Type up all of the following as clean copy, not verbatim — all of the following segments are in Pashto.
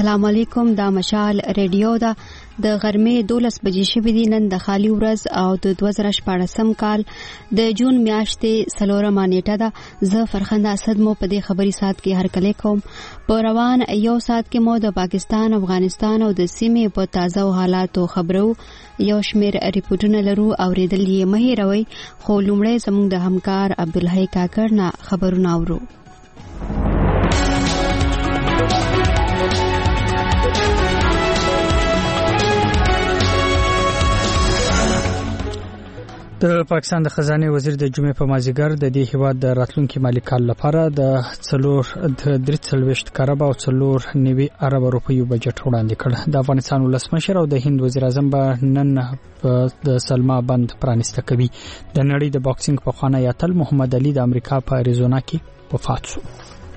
السلام علیکم. دا مشال ریډیو دا د غرمې 12 بجې شوې دي. نن د خالی ورځ او د 2014 کال د جون میاشتې 4 نیټه ده. زه فرخنده اسد مو په دې خبري سات کې هرکلی کوم. په روان یو سات کې مو د پاکستان، افغانستان او د سیمې په تازه حالاتو خبرو یو شمیر ریپورتونه لرو. اوریدل یې مه هېروئ. خو لومړی زموږ د همکار عبدالحی کاکړ نه خبرونه اورو. د پاکستان د خزانه وزیر د جمعې په مازیګر د دې هیواد د راتلونکي مالی کال لپاره د 3.3 کاربا او 4.9 ارب روپیو بجټ وړاندې کړ. د افغانستان ولسمشر او د هند وزیر اعظم به نن د سلما بند پرانیسته کوي. د نړۍ د باکسینګ په خانه یاتل محمد علي د امریکا په اریزونا کې وفات شو.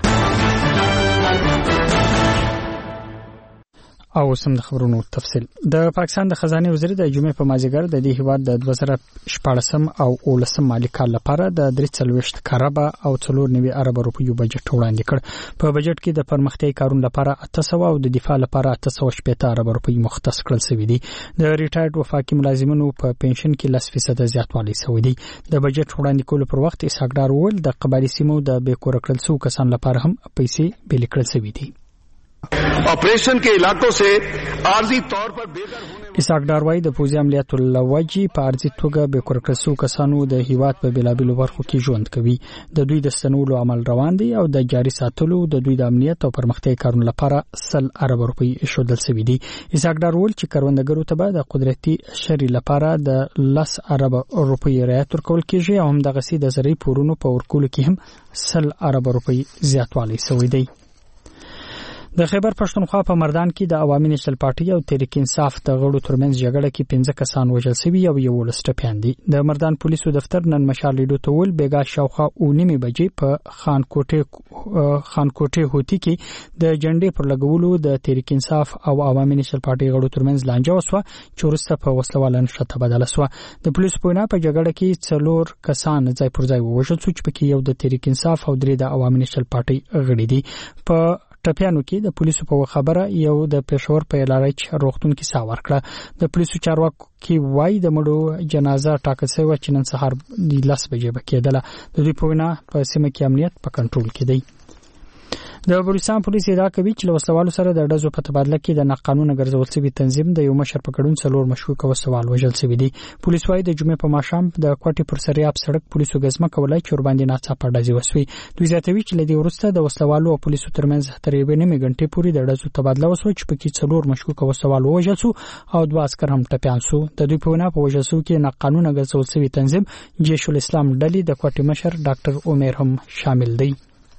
او سم د خبرونو تفصیل. د پاکستان د خزانه وزیر د جمعې په مازیګر د دې هیواد د 2014 او 2019 مالی کال لپاره د 3.3 کاربا او 4.9 ارب روپیو بجټ وړاندې کړ. په بجټ کې د پرمختیايي کارونو لپاره 800 او د دفاع لپاره 860 ارب روپیو مختص کړل شوی دي. د ریټایرډ وفاقي ملازمینو په پنشن کې 10% زیاتوالی شوی دی. د بجټ وړاندې کولو پر وخت اسحاق ډار ول د قبایلی سیمو د بیکور کړل شو کسان لپاره هم پیسې بیل کړل شوی دي. ऑपरेशन के इलाकों से आर्जी तौर पर बेघर होने اسحاق ډاروي د پوځي عملیاتو لوجي په ارزي توګه به کورکړسو کسانو د هیواد په بلابلو برخو کې ژوند کوي. د دوی د ستنولو عمل روان دي او د جاري ساتلو د دوی د امنیت او پرمختیا کارونو لپاره 100 ارب روپی شودل شوی دي. اسحاق ډارول چې کروندګرو ته به د قدرتي شری لپاره د 10 ارب روپی رعایت ورکول کیږي او هم د غسي د زری پورونو په ورکول کې هم 100 ارب روپی زیاتوالی شوی دی. د خیبر پښتونخوا په مردان کې د عوامي نېشنل پارټي او تحریک انصاف د غړو ترمنځ جګړه کې 15 کسان وژل شوي او 11 ټپيان دي. د مردان پولیسو دفتر نن مشال لیدو ته ول بیګا شاوخوا 9 بجې په خانکوټه هوتی کې د جنډې پر لګولو د تحریک انصاف او عوامي نېشنل پارټي غړو ترمنځ لانجه وسوه چې ورسته په وسلواله نښته بدله شوه. د پولیسو په وینا په جګړه کې 4 کسان ځای پر ځای وژل شو چې پکې یو د تحریک انصاف او 3 د عوامي نېشنل پارټي غړي دي. په ټپيانو کې د پولیسو په خبره یو د پېښور په لارچ روغتون کې ساور کړه. د پولیسو چارواکو کې وای د مړو جنازه ټاکل شوی چې نن سهار د 10 بجې بکیدله. د دوی په وینا په سیمه کې امنیت په کنټرول کې دی. د بلوچستان پولیس ادعا کوي چې وسوالو سره د ډزو په تبادله کې د ناقانونه ګرځول شوی تنظیم د یو مشر په ګډون 4 مشکوک وسوال وژل شوی دي. پولیس وايي د جمعې په ماښام د کوټې پر سریاب سړک پولیسو غزمه کولای چې ور باندې ناڅاپه ډزې وسوي. دوی زیاتوي چې لدی ورسته د وسوالو او پولیسو ترمنځ تر 1 غنټې پورې د ډزو تبادله وسو چې پکې 4 مشکوک وسوال وژل شو او 2 عسكر هم ټپيان شو. د دوی په وینا په وژل شو کې ناقانونه ګرځول شوی تنظیم جيش الاسلام ډلې د کوټې مشر ډاکټر عمر هم شامل دی.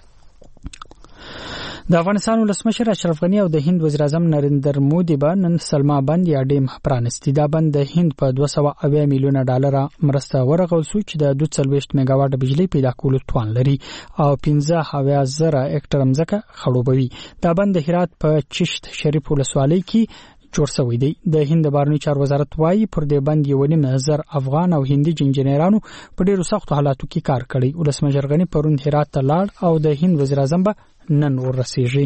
د افغانستان ولسمشر اشرف غنی او د هند وزیر اعظم نریندر مودي به نن سلما بند یا ډیم پرانستی. دا بند د هند په 280 میلیونه ډالر مرسته ورغول شو چې د 240 میگاواټ بجلی پیدا کولو توان لري او 15,000 هکټر ځمکه خړوبوي. دا بند د هرات په چشت شریف ولسوالۍ کې جوړ شوی دی. د هند بهرنی چارو وزارت وايي پر دې بند 1.5 افغان او هندي انجنیرانو په ډیرو سختو حالاتو کې کار کړی. ولسمشر غنی پرون هرات ته لاړ او د هند وزیر اعظم به نن ورسیږي.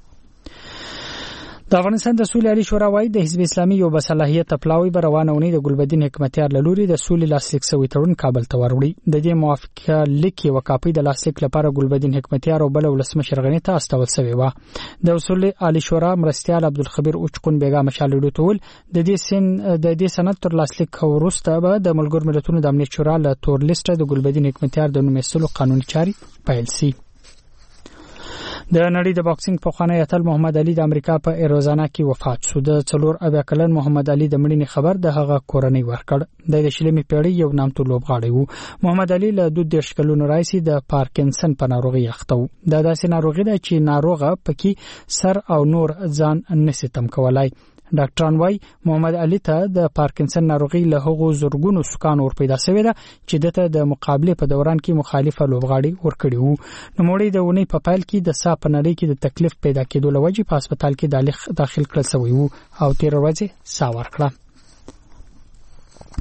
د افغانستان د سولې عالی شورا وايي د حزب اسلامي یو بصلاحیت پلاوی به روانونی د ګلبدین حکمتیار لوري د سولې لاسلیک سوی تړون کابل ته وروړي. د دې موافقه لیکي وکاپي د لاسلیک لپاره ګلبدین حکمتیار او بل ولسمشر غنی ته استول شوی و. د سولې عالی شورا مرستيال عبدالخبیر اوچقون بیګا مشال لیدو د دې سند تر لاسلیک وروسته به د ملګرو ملتونو د امنیت شورا له تور لیست د ګلبدین حکمتیار د نومېستلو قانوني چاري پیل شي. د نړۍ د باکسینګ په خانه یاتل محمد علي د امریکا په اریزونا کې وفات شو. د 4 کلن محمد علي د مړینې خبر د هغه کورنۍ ورکړ. د شلمې پیړۍ یو نامتو لوبغاړی وو. محمد علي له 2 کلونو راځي د پارکینسن په ناروغي اخته و. دا داسې ناروغي ده چې ناروغه پکې سر او نور ځان نشي تم کولای. ډاکټران وايي محمد علي ته د پارکینسن ناروغي له هغو زورګونو سکان ور پیدا شوی ده چې دته د مقابله په دوران کې مخالفه لوبغاړي ورکړي وو. نو مړی د ونی په پایل کې د سا په نړۍ کې د تکلیف پیدا کېدو لوجې په هسپتال کې داخل کړل شوی وو او 13 ورځې سا ورکړه.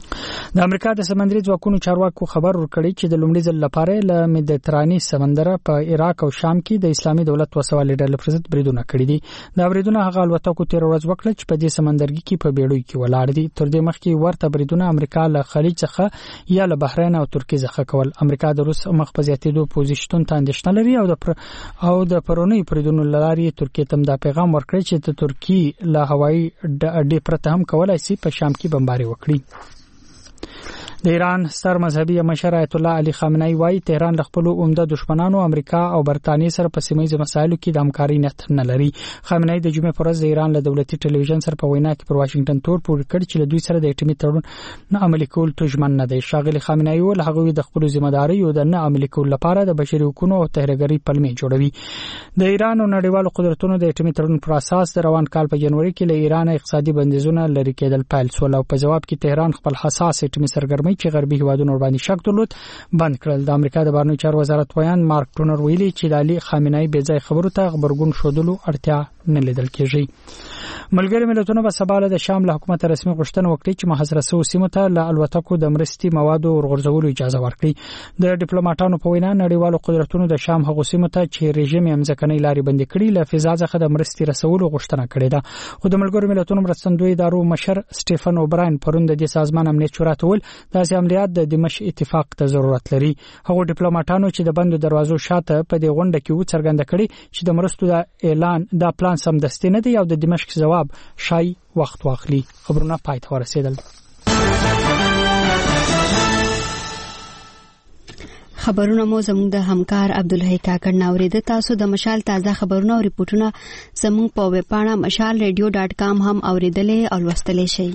د امریکا د سمندري ځواکونو چارواکو خبر ورکړی چې د لومړي ځل لپاره له مدیتراني سمندر په عراق او شام کې د اسلامي دولت وسوالې ډلې پر ضد بریدونه کړي دي. دا بریدونه هغه الوتکو تیر ورځ وکړل چې په دې سمندرګي کې په بیړۍ کې ولاړ دي. تر دې مخکې ورته بریدونه امریکا له خلیج څخه یا له بحرین او ترکیه څخه کول. امریکا د روس مخ په زیاتېدو پوزیشن ته اندېښنه لري او د پرونی بریدونو لاري ترکیه ته دا پیغام ورکړی چې د ترکیه له هوایي اډې پرته هم کولای شي په شام کې بمباري وکړي. د ایران ستر مذهبي مشر آیت الله علي خامنه‌ای وايي تهران له خپل عمده دشمنانو امریکا او برتانیې سره په سیمه مسایلو کې د همکارۍ نیت نه لري. خامنه‌ای د جمعې پر ورځ د ایران له دولتي ټلویزیون سره په وینا کې پر واشنگټن تور پورې کړ چې له دوی سره د اټومي تړون نه عملي کول تجمن نه دی. ښاغلي خامنه‌ای ول هغه د خپل ځمېداري او د نه عملي کول لپاره د بشري حقوقو او تهرګری پلمې جوړوي. د ایران او نړیوالو قدرتونو د اټومي تړون پر اساس د روان کال په جنوري کې له ایران اقتصادي بندیزونه لري کېدل پیل شول او په جواب کې تهران خپل حساس اټومي سرګرمۍ چې غربي هیوادونو باندې شک درلود بند کړل. د امریکا د بهرنیو چارو وزارت ویان مارک ټونر ویلي چې د علي خامنه‌ای بې ځای خبرو ته خبرګون شودلو اړتیا نه لیدل کېږي. ملګری ملتونو په سبا له شام له حکومت رسمي غوښتنه وکړه چې محاصره شوو سیمو ته له الوتکو د مرستي موادو ورغورځولو اجازه ورکړي. د ډیپلوماټانو په وینا نړیوالو قدرتونو د شام هغو سیمو ته چې رژیم یې مځکنۍ لارې بندي کړي له فضا څخه د مرستي رسولو غوښتنه کړې ده. خو د ملګرو ملتونو مرستندوی ادارو مشر سټيفن اوبراین پرون د دې سازمان امنیت شورا ته ول داسې عملیات د دمشق اتفاق ته ضرورت لري. هغو ډیپلوماټانو چې د بندو دروازو شاته په دې غونډه کې وڅرګنده کړي چې د مرستو د اعلان د پلان سمدستي نه دی او د دمشق جواب شای وخت واخلي. خبرونه پای ته ورسېدل. خبرونه مو زموږ د همکار عبدالحی کاکړ ناوریده. تاسو د مشال تازه خبرونه او ریپورتونه زموږ په ویب پاڼه mashalradio.com هم اوریدلې او لوستلې شئ.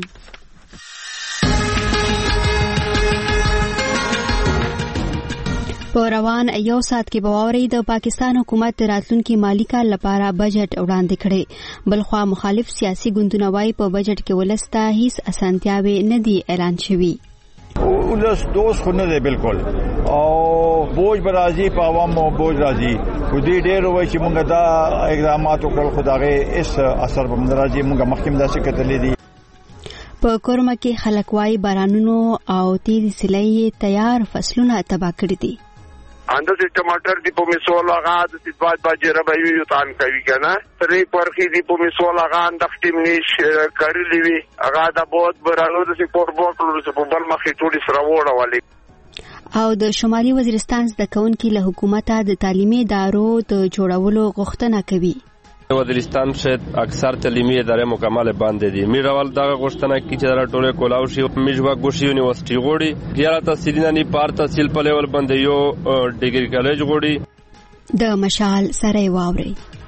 په روان یو ساعت کې بواوري د پاکستان حکومت راتلونکي مالی کال لپاره بجټ وړاندې کړي. بلخوا مخالف سیاسي ګوندونه وايي په بجټ کې ولسته هیڅ اسانتیاوي نه دي اعلان شوي. ولس دوست خو نه دی بالکل او بوج برازي په عوامو بوج راځي خو دې ډېر وایي چې موږ دا اقدامات وکړل خدای اس اثر به موږ راځي موږ مخکې داسې کتلې دي. په کورما کې خلک وايي بارانونو او تیز سیلۍ تیار فصلونه تباہ کړي دي. اندازه ټماټر دی په میسول هغه د سیدباد باجره به یو تان کوي کنه ترې پرخي دی په میسول هغه د ټیمنیش کړلی وی هغه د بود برالو د سپور بوټلو په بل مخې ټولې سره وړولې. او د شمالي وزیرستان د کونکي له حکومت د تعلیمي ادارو د جوړولو غوښتنه کوي. وزیرستان شاید اکثر تعلیمي ادارې مکمل باندې دي. میراول دا غوښتنه کوي چې دا ټوله کولاو شي میجوا ګوشي یونیورسيټي غوړي یا تحصیل نه پار تحصیل په لیول باندې یو ډیګري کالج غوړي. د مشال سره واوري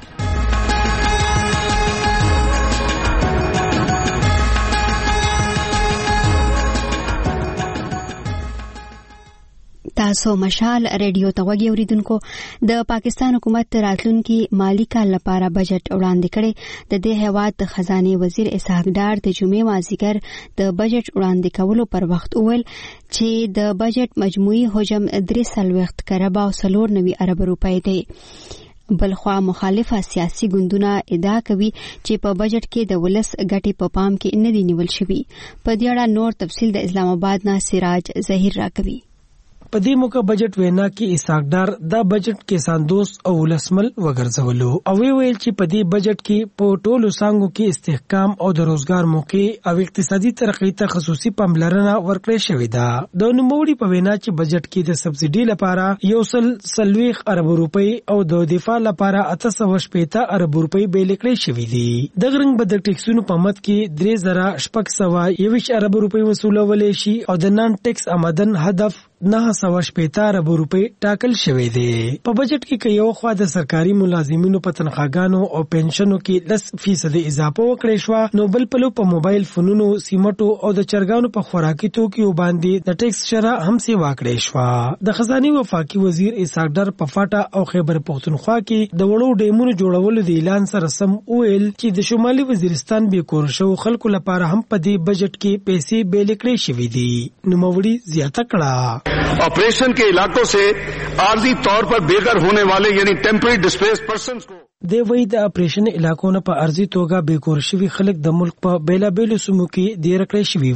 تاسو مشال ریډیو ته وګورئ اوریدونکو. د پاکستان حکومت راتلونکي مالی کال لپاره بجټ وړاندې کړي. د دې هیواد د خزانه وزیر اسحاق ډار د جمعې مازیګر د بجټ وړاندې کولو پر وخت وویل چې د بجټ مجموعي حجم 340 کروڑ او 490 ارب روپۍ دی. بلخوا مخالفه سیاسي ګوندونه ادعا کوي چې په بجټ کې د ولس ګټې په پام کې نه دي نیول شوي. په دې اړه نور تفصیل د اسلام آباد نه سراج ظهیر راکوي. په دې موقع بجټ وینا کې اسحاق ډار دا بجټ کسان دوست او ولسمل وګرځولو او ویل چې په دې بجټ کې په ټولو څنګهو کې استحکام او د روزګار موقع او اقتصادي ترقۍ ته خصوصي پاملرنه ورکړې شوې ده. د نوموړي په وینا چې بجټ کې د سبسيډي لپاره 140 ارب روپۍ او د دفاع لپاره 880 ارب روپۍ بیل کړې شوې دي. د غرنګ بد ټیکسونو په مد کې 3621 ارب روپۍ وصولول شي او د نان ټیکس آمدن هدف 980 ارب روپۍ ټاکل شوې دي. په بجټ کې یو خوا د سرکاري ملازمینو په تنخواګانو او پنشنو کې 10% اضافه وکړې شو، نو بل پلو په موبایل فونونو، سیمټو او د چرګانو په خوراکي توکیو باندې د ټیکس شرح هم سیوا کړې شو. د خزانه وفاقي وزیر اسحاق ډار په فاټا او خیبر پختونخوا کې د وړو ډیمونو جوړولو د اعلان سره سم ویل چې د شمالي وزیرستان به کور شو خلکو لپاره هم په دې بجټ کې پیسې بیل کړې شوې دي. نو موري زیاته کړه ऑपरेशन के इलाकों से आर्जी तौर पर बेघर होने वाले यानी टेम्पररी डिस्प्लेस्ड पर्सन्स को د وی د اپریشن علاقو نه په ارضی توګه بیکور شوي خلک د ملک په بیلابیلو سیمو کې ډیر کړی شوي وو.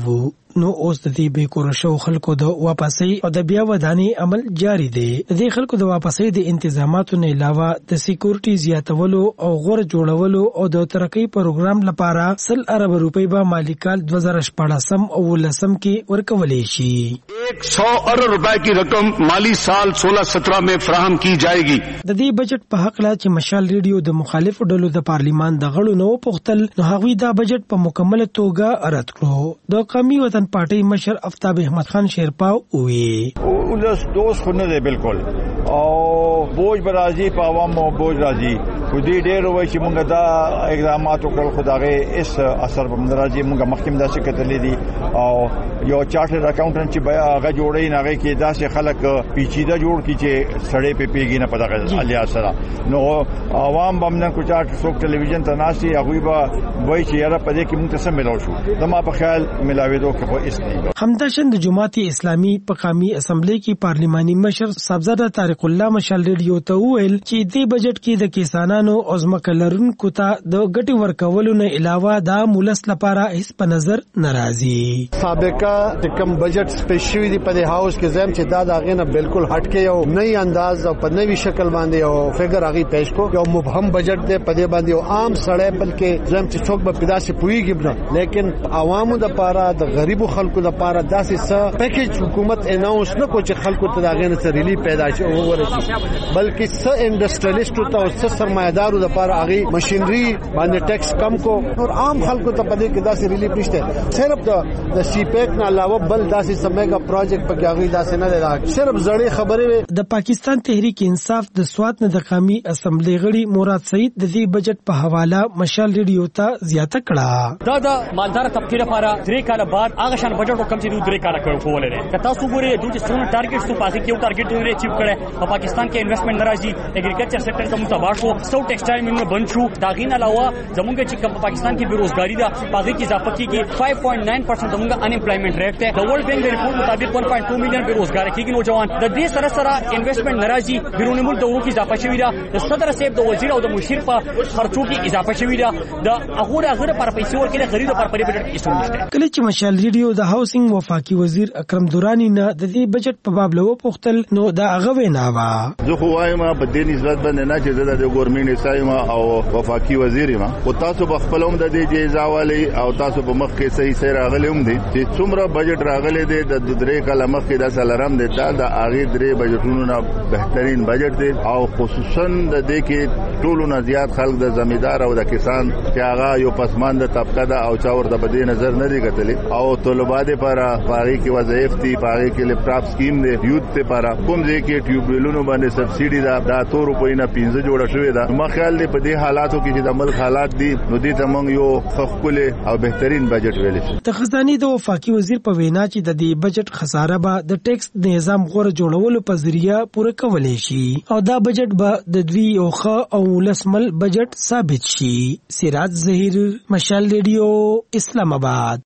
نو اوس د دې بې کور شو خلکو د واپسۍ او د بیا ودانې عمل جاری دی. د دې خلکو د واپسۍ د انتظاماتو نه علاوه د سکیورټي زیاتولو او غوړ جوړولو او د ترقی پروګرام لپاره 100 ارب روپۍ به مالیکال 2014 او 2019 کې ورکولې شي. 100 अरब रुपए की रकम माली साल 16-17 में फराहम की जाएगी. د दې بجټ په حق لا چې مشال ریډیو د مخالفو ډلو د پارلیمان د غړو نو پختل نو هغوی دا بجټ په مکمل توګه رد کړو. د قومي وطن پارټي مشر افتاب احمد خان شیرپاو وی ولس دوست خو نه دی بالکل او بوج برازي په عوامو بوج راځي خو دې ډېر وایي چې موږ دا اقدامات وکړل خدای اس اثر په راځي موږ مخکې دا څه کتلې دي او یو چارټر اکاونټنټ چې بیا هغه جوړی نه کې دا چې خلک پیچیده جوړ کی چې سړې په پیګی نه پتا غل علي سره نو عوام بمنه کو چارټ څوک ټلویزیون ته ناشي هغه به وایي چې یاره په دې کې موږ څه ملو شو زما په خیال ملاویدو کې خو اس نه. همداشن د جماعت اسلامي په قومي اسمبلی کې پارلیماني مشر صاحبزاده طارق الله مشال ریډیو ته ویل چې دې بجټ کې د کسانانو او ځمکلرونکو ته د ګټي ورکولو نه علاوه د مولس لپاره هیڅ په نظر ناراضي. سابقہ کم بجټ سپیشلی دی په هاوس کې زم چې دا دغه نه بالکل هټ کې یو نئی انداز او په نوې شکل باندې او فګر هغه پیش کو یو مبهم بجټ دی په دې باندې او عام سړی بلکې زم چې څوک به پیدا سي پويږي نه لیکن عوامو د پاره د غریبو خلکو د پاره داسې څه پیکیج حکومت اناونس نه کو چې خلکو ته دغه نه ریلیف پیدا شي او ورسي بلکې څه انډستریالیستو ته او څه سرمایدارو د پاره هغه ماشينري باندې ټیکس کم کو او عام خلکو ته په دې کې داسې ریلیف نشته. صرف د سی پیک نه علاوه بل داسې سمېګا پروجیکټ په هغه داسې نه دی صرف زړې خبرې. د پاکستان تحریک انصاف د سوات نه د قومي اسمبلی غړي مراد سعید د دې بجټ په حواله مشال ریډیو ته زیاته کړه. دا د مالدار طبقه لپاره 3 کال بعد هغه شان بجټ کم چې 3 کال کولای دی. کته څو ګوري دوی چې څونه ټارګټ څو پاسې کېو ټارګټ دوی اچیو کړي په پاکستان کې انویسټمنٹ ناراضي اګریکلچر سېکټر ته متباع شو 100 ټیکسټایل ملونه بند شو. دا غین علاوه زمونږ چې په پاکستان کې بیروزګاری ده پاګه کې اضافه کیږي 5.9% زمونږ انپلایمنٹ ریټ ته. د ورلد بانک د ریپورت مطابق 1.2 میلیون بیروزګار کېږي نوجوان. د دې سره سره انویسټمنٹ ناراضي بیرون ملک د ورو کې اضافه شوې ده. د صدر صاحب د وزیر او د مشیر په خرچو کې اضافه شوې ده. د هغه پر پیسې ورکړي غریب پر پرې بجټ کې څه نشته. کله چې مشال ریډیو د هاوسینګ وفاقي وزیر اکرم دورانی نه د دې بجټ په باب له پوښتل نو دا هغه وینا وا زه خو وایم په دې نسبت باندې نه چې د ګورنمنت سايما او وفاقي وزیر ما او تاسو په خپل هم د دې جایزه والی او تاسو په مخ کې صحیح سره راغلی هم دي چې څومره بجټ راغلی دی د 3 کال مخ کې د سلرم دی دا د اغه 3 بجټونو نه بهترین بجټ دی او خصوصا د دې کې ټولو نه زیات خلک د زمیندار او د کسان چې هغه یو پسمانده طبقه ده او چا ورته په دې نظر نه دی کتلې او طلبات لپاره پاره کې وظایف دي پاره کې لپټاپ سکیم دی یوت لپاره کوم ځای کې ټیوبویلونو باندې سبسيډي ده دا 2 روپۍ نه 15 جوړه شوې ده. ما خیال دی په دې حالاتو کې چې د ملک حالات دي نو دې ته موږ یو خپل او بهترین بجټ ویل شي. د خزانه د وفاقي وزیر په وینا چې د دې بجټ خساره به د ټیکس نظام غوړ جوړولو په ذریعہ پوره کولای شي او دا بجټ به د دوی اوخه او لسمل بجټ ثابت شي. سراج ظهیر مشال ریډیو اسلام آباد.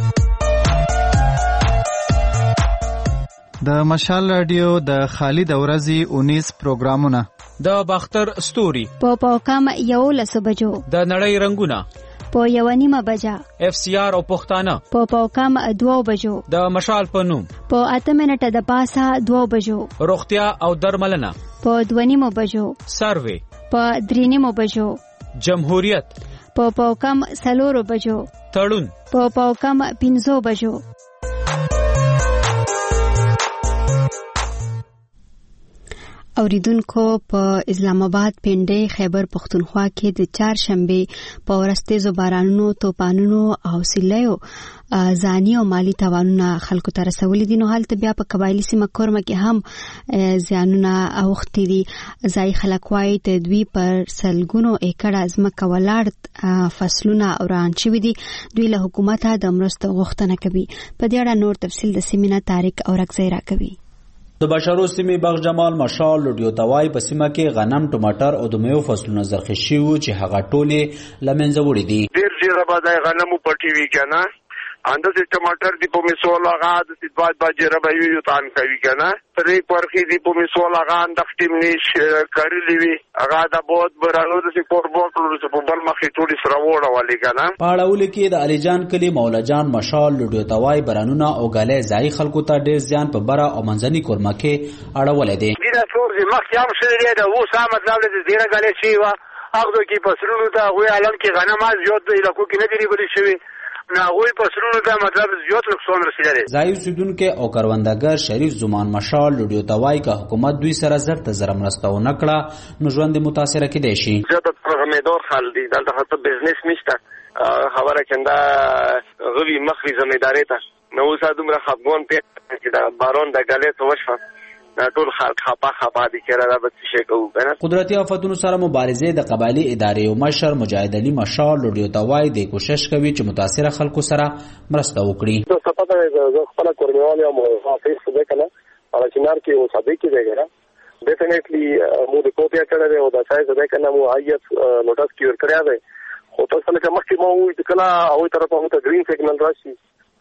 د مشال رادیو د خالد اورزی 19 پروګرامونه د باختر ستوري په پاکام یو لس بجو د نړۍ رنگونه په یو نیمه بجا اف سی آر او پښتانه په پاکام 2 بجو د مشال په نوم په 8 منټه د پاسه 2 بجو روغتیا او درملنه په 2 نیمه بجو سروي په 3 نیمه بجو جمهوریت په پاکام 4 بجو تړون په پاکام 15 بجو. اوریدونکو په اسلام آباد پنډۍ خیبر پختونخوا کې د 4 شنبه په ورځ بارانونو توپانونو او سیلیو ځاني او مالی تاوانونه خلکو ته رسولي دي. نو هلته بیا په قبایلی سیمه کورمه کې هم زیانونه اوختي دي. ځای خلک وایي د دوی پر سلګونو ایکړه ځمکه ولاړ فصلونه وران شوي دي. دوی له حکومته د مرستو غوښتنه کوي. په دې اړه نور تفصیل د سیمینار طارق اورکزی راکوي. د بشرو سیمې بغ جمال مشال لډیو توای په سیمه کې غنم ټماټر او د میوه فصلونو زرخه شي چې هغه ټوله لمنځه وړي دي. ډیر ډیر به د غنمو پټي وی کنه اندازې ټماټر دی په مثال هغه د سیدباد باجره به یو تان کوي کنه ترې پرخي دی په مثال هغه اندختیم نش کړلی وي هغه د بود برالو د سپور بوټلو په بل مخې ټولي سره وړه والی کنه پاړول کې د علي جان کلی مولا جان مشال لډیو توای برانونه او غاله ځای خلکو ته ډیر ځان په برا او منځني کورما کې اړول دي دا څور چې مخ یام شری دی او سم مطلب دې ډیره غاله شي وا هغه کې پسرونو ته غوي علم کې غنم از زیات دی لکه کې نه دی بلی شوی نه غوي پسرونو ته مطلب زیات نقصان رسیدلی ځای اوسیدونکو او کاروندګر شریف زمان مشال لډیو توای کا حکومت دوی سره زر ته زر مرسته ونکړه نو ژوند متاثر کېدی شي زه د پرغمیدور خل دی دلته خاطر بزنس نشته خبره کنده غوي مخري ځمېداري ته نو اوس دومره خپګون په چې دا بارون د غلې توشف ټول خلک خپه دي چې را به څه کوو کنه قدرتي آفتونو سره مبارزه د قبایلی ادارې او مشر مجاهد علي مشال لډیو توای د کوشش کوي چې متاثر خلکو سره مرسته وکړي نو سپاته زه خپل کورنیوال او حافظ څه کنه او چې نار کې او صدې کې دیګره ډیفینټلی مو د کوټیا کړه او د سایز ده کنه مو آیت نوټس کیور کړیا دی خو تاسو لکه مخکې مو وی کله او طرفه ته گرین سیګنل راشي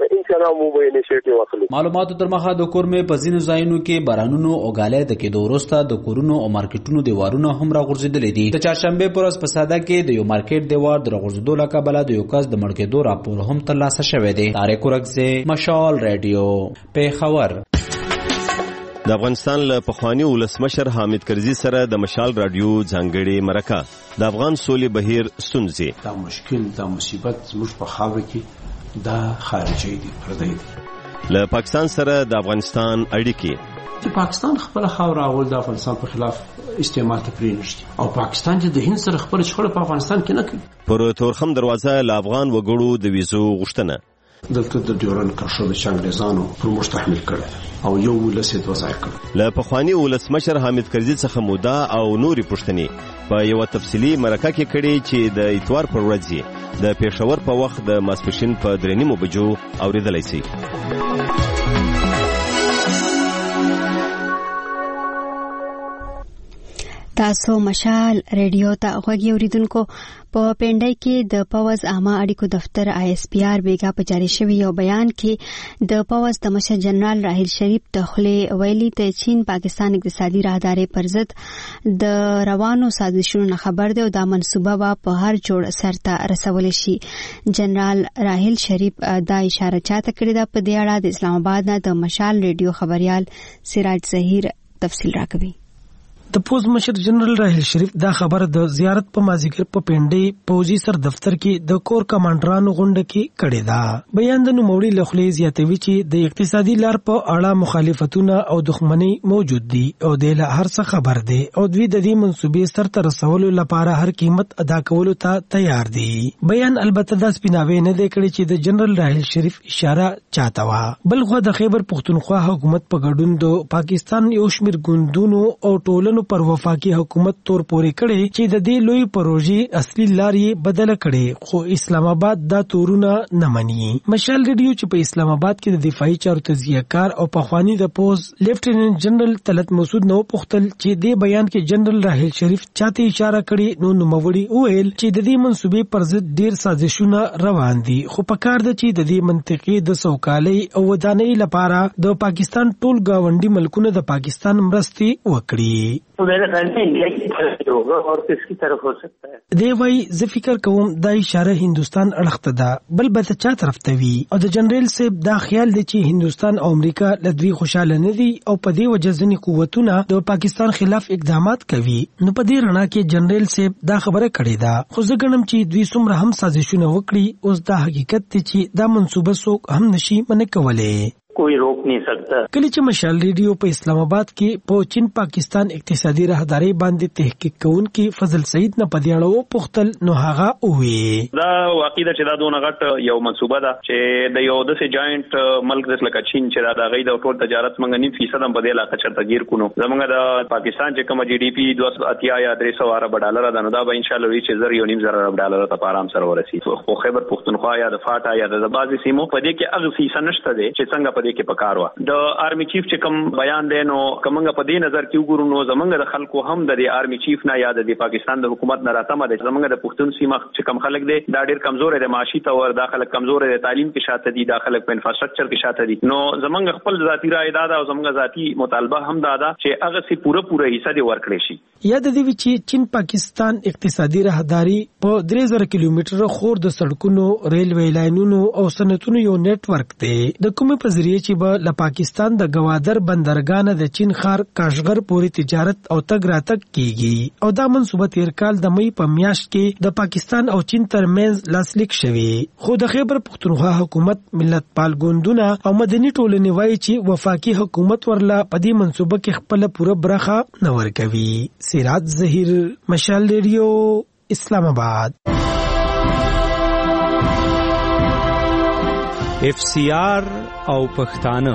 معلوماتو تر مخه د کورمې په ځینو ځایونو کې بارانونو او غالې د کېدو وروسته د کورونو او مارکیټونو دیوارونه هم راغورځېدلې دي د چهارشنبه پر ورځ په ساده کې د یو مارکیټ دیوار د راغورځېدو له کبله د یو کس د مړ کېدو راپور هم ترلاسه شوی دی. طارق ورکزی، مشال ریډیو، پیښور. د افغانستان له پخوانی ولسمشر حامد کرزي سره د مشال رادیو ځانګړي مرکه د افغان سولې بهیر ستونزې دا مشکل دا مصیبت زموږ په خاوره کې دا خارجي دي پردي دي له پاکستان سره د افغانستان اړیکې چې پاکستان خپل خاوره اول د افغانستان په خلاف استعمال ته پرېنشتي او پاکستان چې د هند سره خپل شخړه په افغانستان کې نه کوي. پر تورخم دروازه له افغان وګړو د ویزو غوښتنه دلته د ډیورن کرښه د انګریزانو پر موږ تحمیل کړه او یو ولسید وځای کړ. له پخوانی ولسمشر حامد کرزي څخه مودا او نوري پښتني په یو تفصیلی مرکه کې کړي چې د اتوار پر ورځ د پېښور په وخت د ماسپښین په 3:30 بجو اوریدلای شي. تاسو مشال ریډیو ته غوږی اوریدونکو په پینډای کې د پوز عامه اړیکو دفتر ISPR بیګا په جاری شوی یو بیان کې د پوز د مشر جنرال راحیل شریف دخله ویلي ته چین پاکستان اقتصادي راهداري پر ضد د روانو سازشونو خبر دی او دا منصوبه به په هر جوړ سرته رسول شي. جنرال راحیل شریف دا اشاره چاته کړې ده په دې اړه د اسلام آباد نه د مشال ریډیو خبريال سراج ظهیر تفصیل راکوي. د پوز مشر جنرال راحیل شریف دا خبر د زیارت په مازیګر په پینډي پوزي سر دفتر کې د کور کمانډرانو غونډه کې کړې ده. بیان د نوموړي لخوا زیاتوي چې د اقتصادي لار په اړه مخالفتونه او دښمنۍ موجود دي او د له هر څه خبر دي او دوی د دې منسوبې سر ته رسولو لپاره هر قیمت ادا کولو ته تیار دي. بیان البته د سپیناوي نه دی کړی چې د جنرال راحیل شریف اشاره چاته و بلخو د خیبر پختونخوا حکومت په ګډون د پاکستان یو شمیر ګوندونو او ټولنو پر وفاقي حکومت تور پورې کړي چې د دې لوی پروژې اصلي لارې بدل کړي خو اسلام آباد دا تورونه نه مني. مشال ریډیو چې په اسلام آباد کې د دفاعي چارو تجزیه‌کار او پخوانی د پوز لیفټیننټ جنرال طلعت مسعود نو پختل چې د بیان کې جنرال راحیل شریف چاته اشاره کړي نو نوموړي وویل چې د دې منسوبې پر ضد ډیر سازشونه روان دي خو په کار ده چې د دې منطقې د سوکالۍ او ودانۍ لپاره د پاکستان ټول گاونډي ملکونه د پاکستان مرستې وکړي. دی وای زه فکر کوم دا اشاره هندستان اړخته ده بل به چا طرف ته وي او د جنرال صاحب دا خیال دی چې هندستان او امریکا لدوی خوشاله نه دي او په دې وجه ځینې قوتونه د پاکستان خلاف اقدامات کوي. نو په دې رڼا کې جنرال صاحب دا خبره کړې ده خو زه ګڼم چې دوی څومره هم سازشونه وکړي اوس دا حقیقت دی چې دا منصوبه څوک هم نشي منع کولی. کوئی روک نہیں سکتا. کله چې مشال ریډیو په اسلام آباد کې په چین پاکستان اقتصادي راهداري باندې تحقیق کوونکي فضل سعید نه پدیاړو پختل نو هغه وی دا واقعي ده چې دا دونه غټ یو منصوبه ده چې د یو د جاینټ ملک د لکه چین چې دا غي د ټول تجارت منګ 9% هم په دې علاقه چرته گیر کونو زمونږ د پاکستان چې کوم GDP 280 یا 300 ارب ډالر ده نو دا به ان شاء الله چې زر یو نیم زر ارب ډالر ته آرام سره ورسي. خو خیبر پختونخوا یا د فاټا یا د بازي سیمو په دې کې اغه فیصد نشته دي چې څنګه په دې کې پکار پکار و د آرمی چیف چې کوم بیان دی نو کومه په دې نظر کې وګورو نو زمونږ د خلکو هم د آرمی چیف نه یاد دی پاکستان د حکومت نه راتمه د زمونږ د پښتون سیمه چې کوم خلک دی دا ډیر کمزور دي معاشي تور داخله کمزور دي تعلیم کې شاته دي داخله په انفراستراکچر کې شاته دي نو زمونږ خپل ذاتی رائے دا او زمونږ ذاتی مطالبه هم دا چې هغه سي پوره حصہ دی ورکړي شي یاد دی چې چین پاکستان اقتصادي راهداري په 3000 کیلومتره خور د سړکونو ریلوي لاینونو او صنعتونو یو نت ورک دی د کومه په ذریعہ چې به له پاکستان د گوادر بندرګاه د چین خار کاشغر پورې تجارت او تګ راتګ کیږي او دا منصوبه تیر کال د مې په میاشت کې د پاکستان او چین ترمنځ لاسلیک شوی خو د خیبر پختونخوا حکومت ملت پال ګوندونه او مدني ټولنې وایي چې وفاقي حکومت ورلا په دې منصوبه کې خپل پوره برخه نه ورکوي سراج ظهیر مشال ریډیو اسلام آباد اف سی آر او پښتانه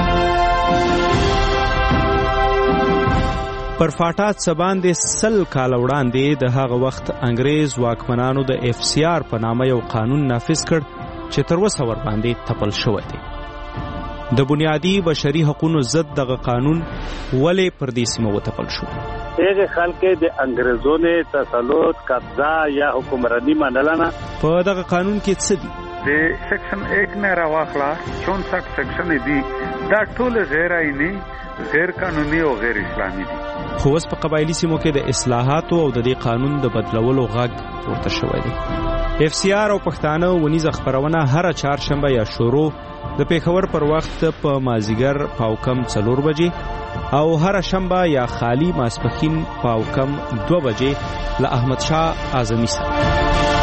پر فاټات سباندې سل کال وړاندې د هغه وخت انګريز واکمنانو د اف سی آر په نامه یو قانون نافذ کړ چې تر اوسه ور باندې تپل شوی دی د بنیادی بشري حقوقو ضد دغه قانون ولې پر دې سیمه وتپل شو هغه خلک د انګريزو نه تسلط قبضه یا حکمرانی منلنه په دغه قانون کې څه دي د سیکشن 1 نه راوخلا 64 سیکشن دي دا ټول غیر آئینی غیر قانوني او غیر اسلامي دي خو اوس په قبایلی سیمو کې د اصلاحاتو او د دې قانون د بدلولو غږ پورته شوی دی اف سی آر او پښتانه ونیزه خبرونه هر چهارشنبه یا شروع د پیښور پر وخت په مازیګر پاوکم 4 بجې او هر شنبه یا خالی ماسپخین پاوکم 2 بجې له احمد شاه اعظمي سره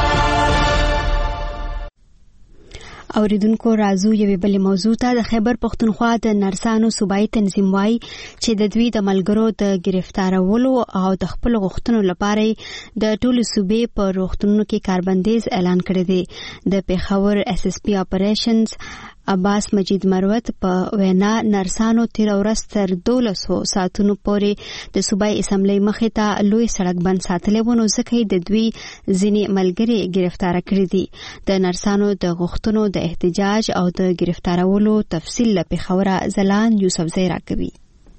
اوریدونکو رازو یوې بلې موضوع ته د خیبر پختونخوا د نرسانو صوبایي تنظیم وایي چې د دوی د ملګرو د گرفتارولو او د خپل غوښتنو لپاره د ټولو صوبې په روغتونونو کې کاربندیز اعلان کړی دی د پیښور اس اس پی اپریشنز عباس مجید مروت په وینا نرسانو تیر ورځ تر 1200 ساعتونو پورې د صوبایي اسمبلی مخې ته لوی سړک بند ساتلی و نو ځکه د دوی ځینې ملګري گرفتار کړي دي د نرسانو د غوښتنو د احتجاج او د گرفتارولو تفصیل له پیښوره زلان یوسف زئی راکوي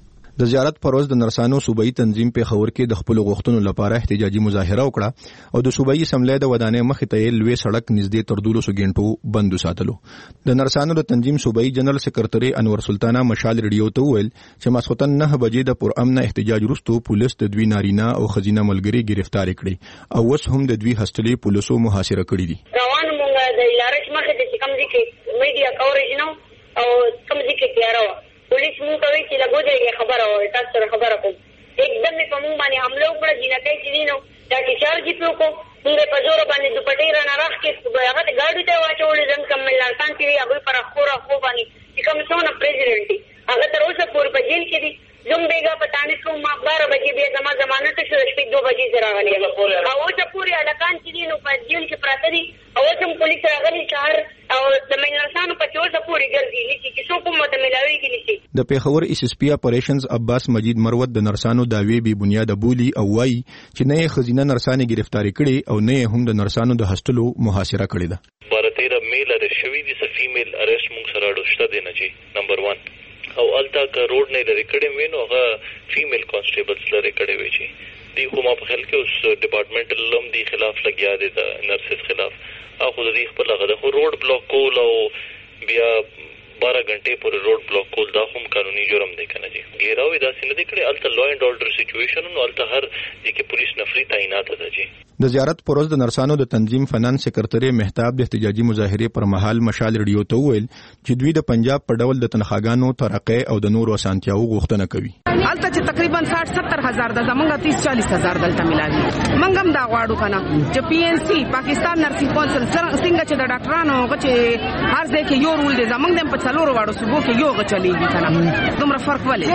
د زیارت پروز د نرسانو صوبایي تنظیم په خبر کې د خپل غوښتنو لپاره احتجاجي مظاهره وکړه او د صوبایي اسمبلی د ودانې مخې ته لوی سړک نږدې تر 1200 غنټو بند وساتلو د نرسانو د تنظیم صوبایي جنرال سکرټري انور سلطانه مشال ریډیو ته ویل چې ماسختن 9 بجې د پرامن احتجاج وروسته پولیس د دوی نارینه او خزینه ملګری گرفتار کړي او اوس هم د دوی هسټلې پولیسو محاصره کړي دي روان مونږ د لارښ مخې د کوم ځای کې میډیا کورېج نو او کوم ځای کې تیارو پولیس مونږ کوي چې لا ګوډه خبره او تاسو سره خبره کوم एकदम په مونږ باندې حمله وکړه جنکای چې دینو دا ټیچر جی په کو موږ په زور باندې دوپټې را نه راخ کې هغه د ګاډي ته واچول ځم کوم ملانسان چې هغه پر خورا خو باندې چې کوم څونه پریزیدنت هغه تر اوسه پور په جیل کې دي زم بیگا پتانې کوم ما 12 بجې بیا زما ضمانت شو شپې 2 بجې سره غلې او اوسه پوری الکان چې دینو په جیل کې پراته دي او اوسه پولیس راغلي شهر او د ملانسانو په اوسه پوری ګرځي چې څوک مو ته ملاوي کې نشي د پیښور اس اس پی اپریشنز عباس مجید مروت د نرسانو داوی بی بنیاد بولی او وای چې نه خزینه نرسانې گرفتاری کړي او نه هم د نرسانو د هسټلو محاصره کړي ده 12 میل ارست شوی دي فیمیل ارست مونږ سره اډوشته دي نه جی نمبر 1 او التا کا روډ نه لري کړي وینو هغه فیمیل کانسټیبلز لري کړي وی چی دی خو ما په خل کې اوس ډپارټمنټل لوم دی خلاف لګیا دي د نرسز خلاف اخو د دې خپل هغه د روډ بلاک کول او بیا 12 غنټې پورې روډ بلاک کول دا هم قانوني جرم دی کنه جی ګیراوي دا سینه دي کړي الته لا اینڈ آرډر سچويشن نو الته هر دغه پولیس نفري تعینات ده جی د زیارت پروز د نرسانو د تنظیم فنان سکرټری مهتاب د احتجاجي مظاهره پر مهال مشال ریډیو ته ویل چې دوی د پنجاب په ډول د تنخواګانو ترقه او د نورو اسانتیاو غوښتنه کوي الته چې تقریبا 60-70 هزار د زمونږ 30-40 هزار دلته ملاوي منګم دا غواړو کنه چې پی ان سی پاکستان نرسینګ کونسل څنګه چې د ډاکټرانو چې هر ځای کې یو رول دی زمونږ د په څلورو واړو صوبو کې یو غچلېږي کنه دومره فرق ولې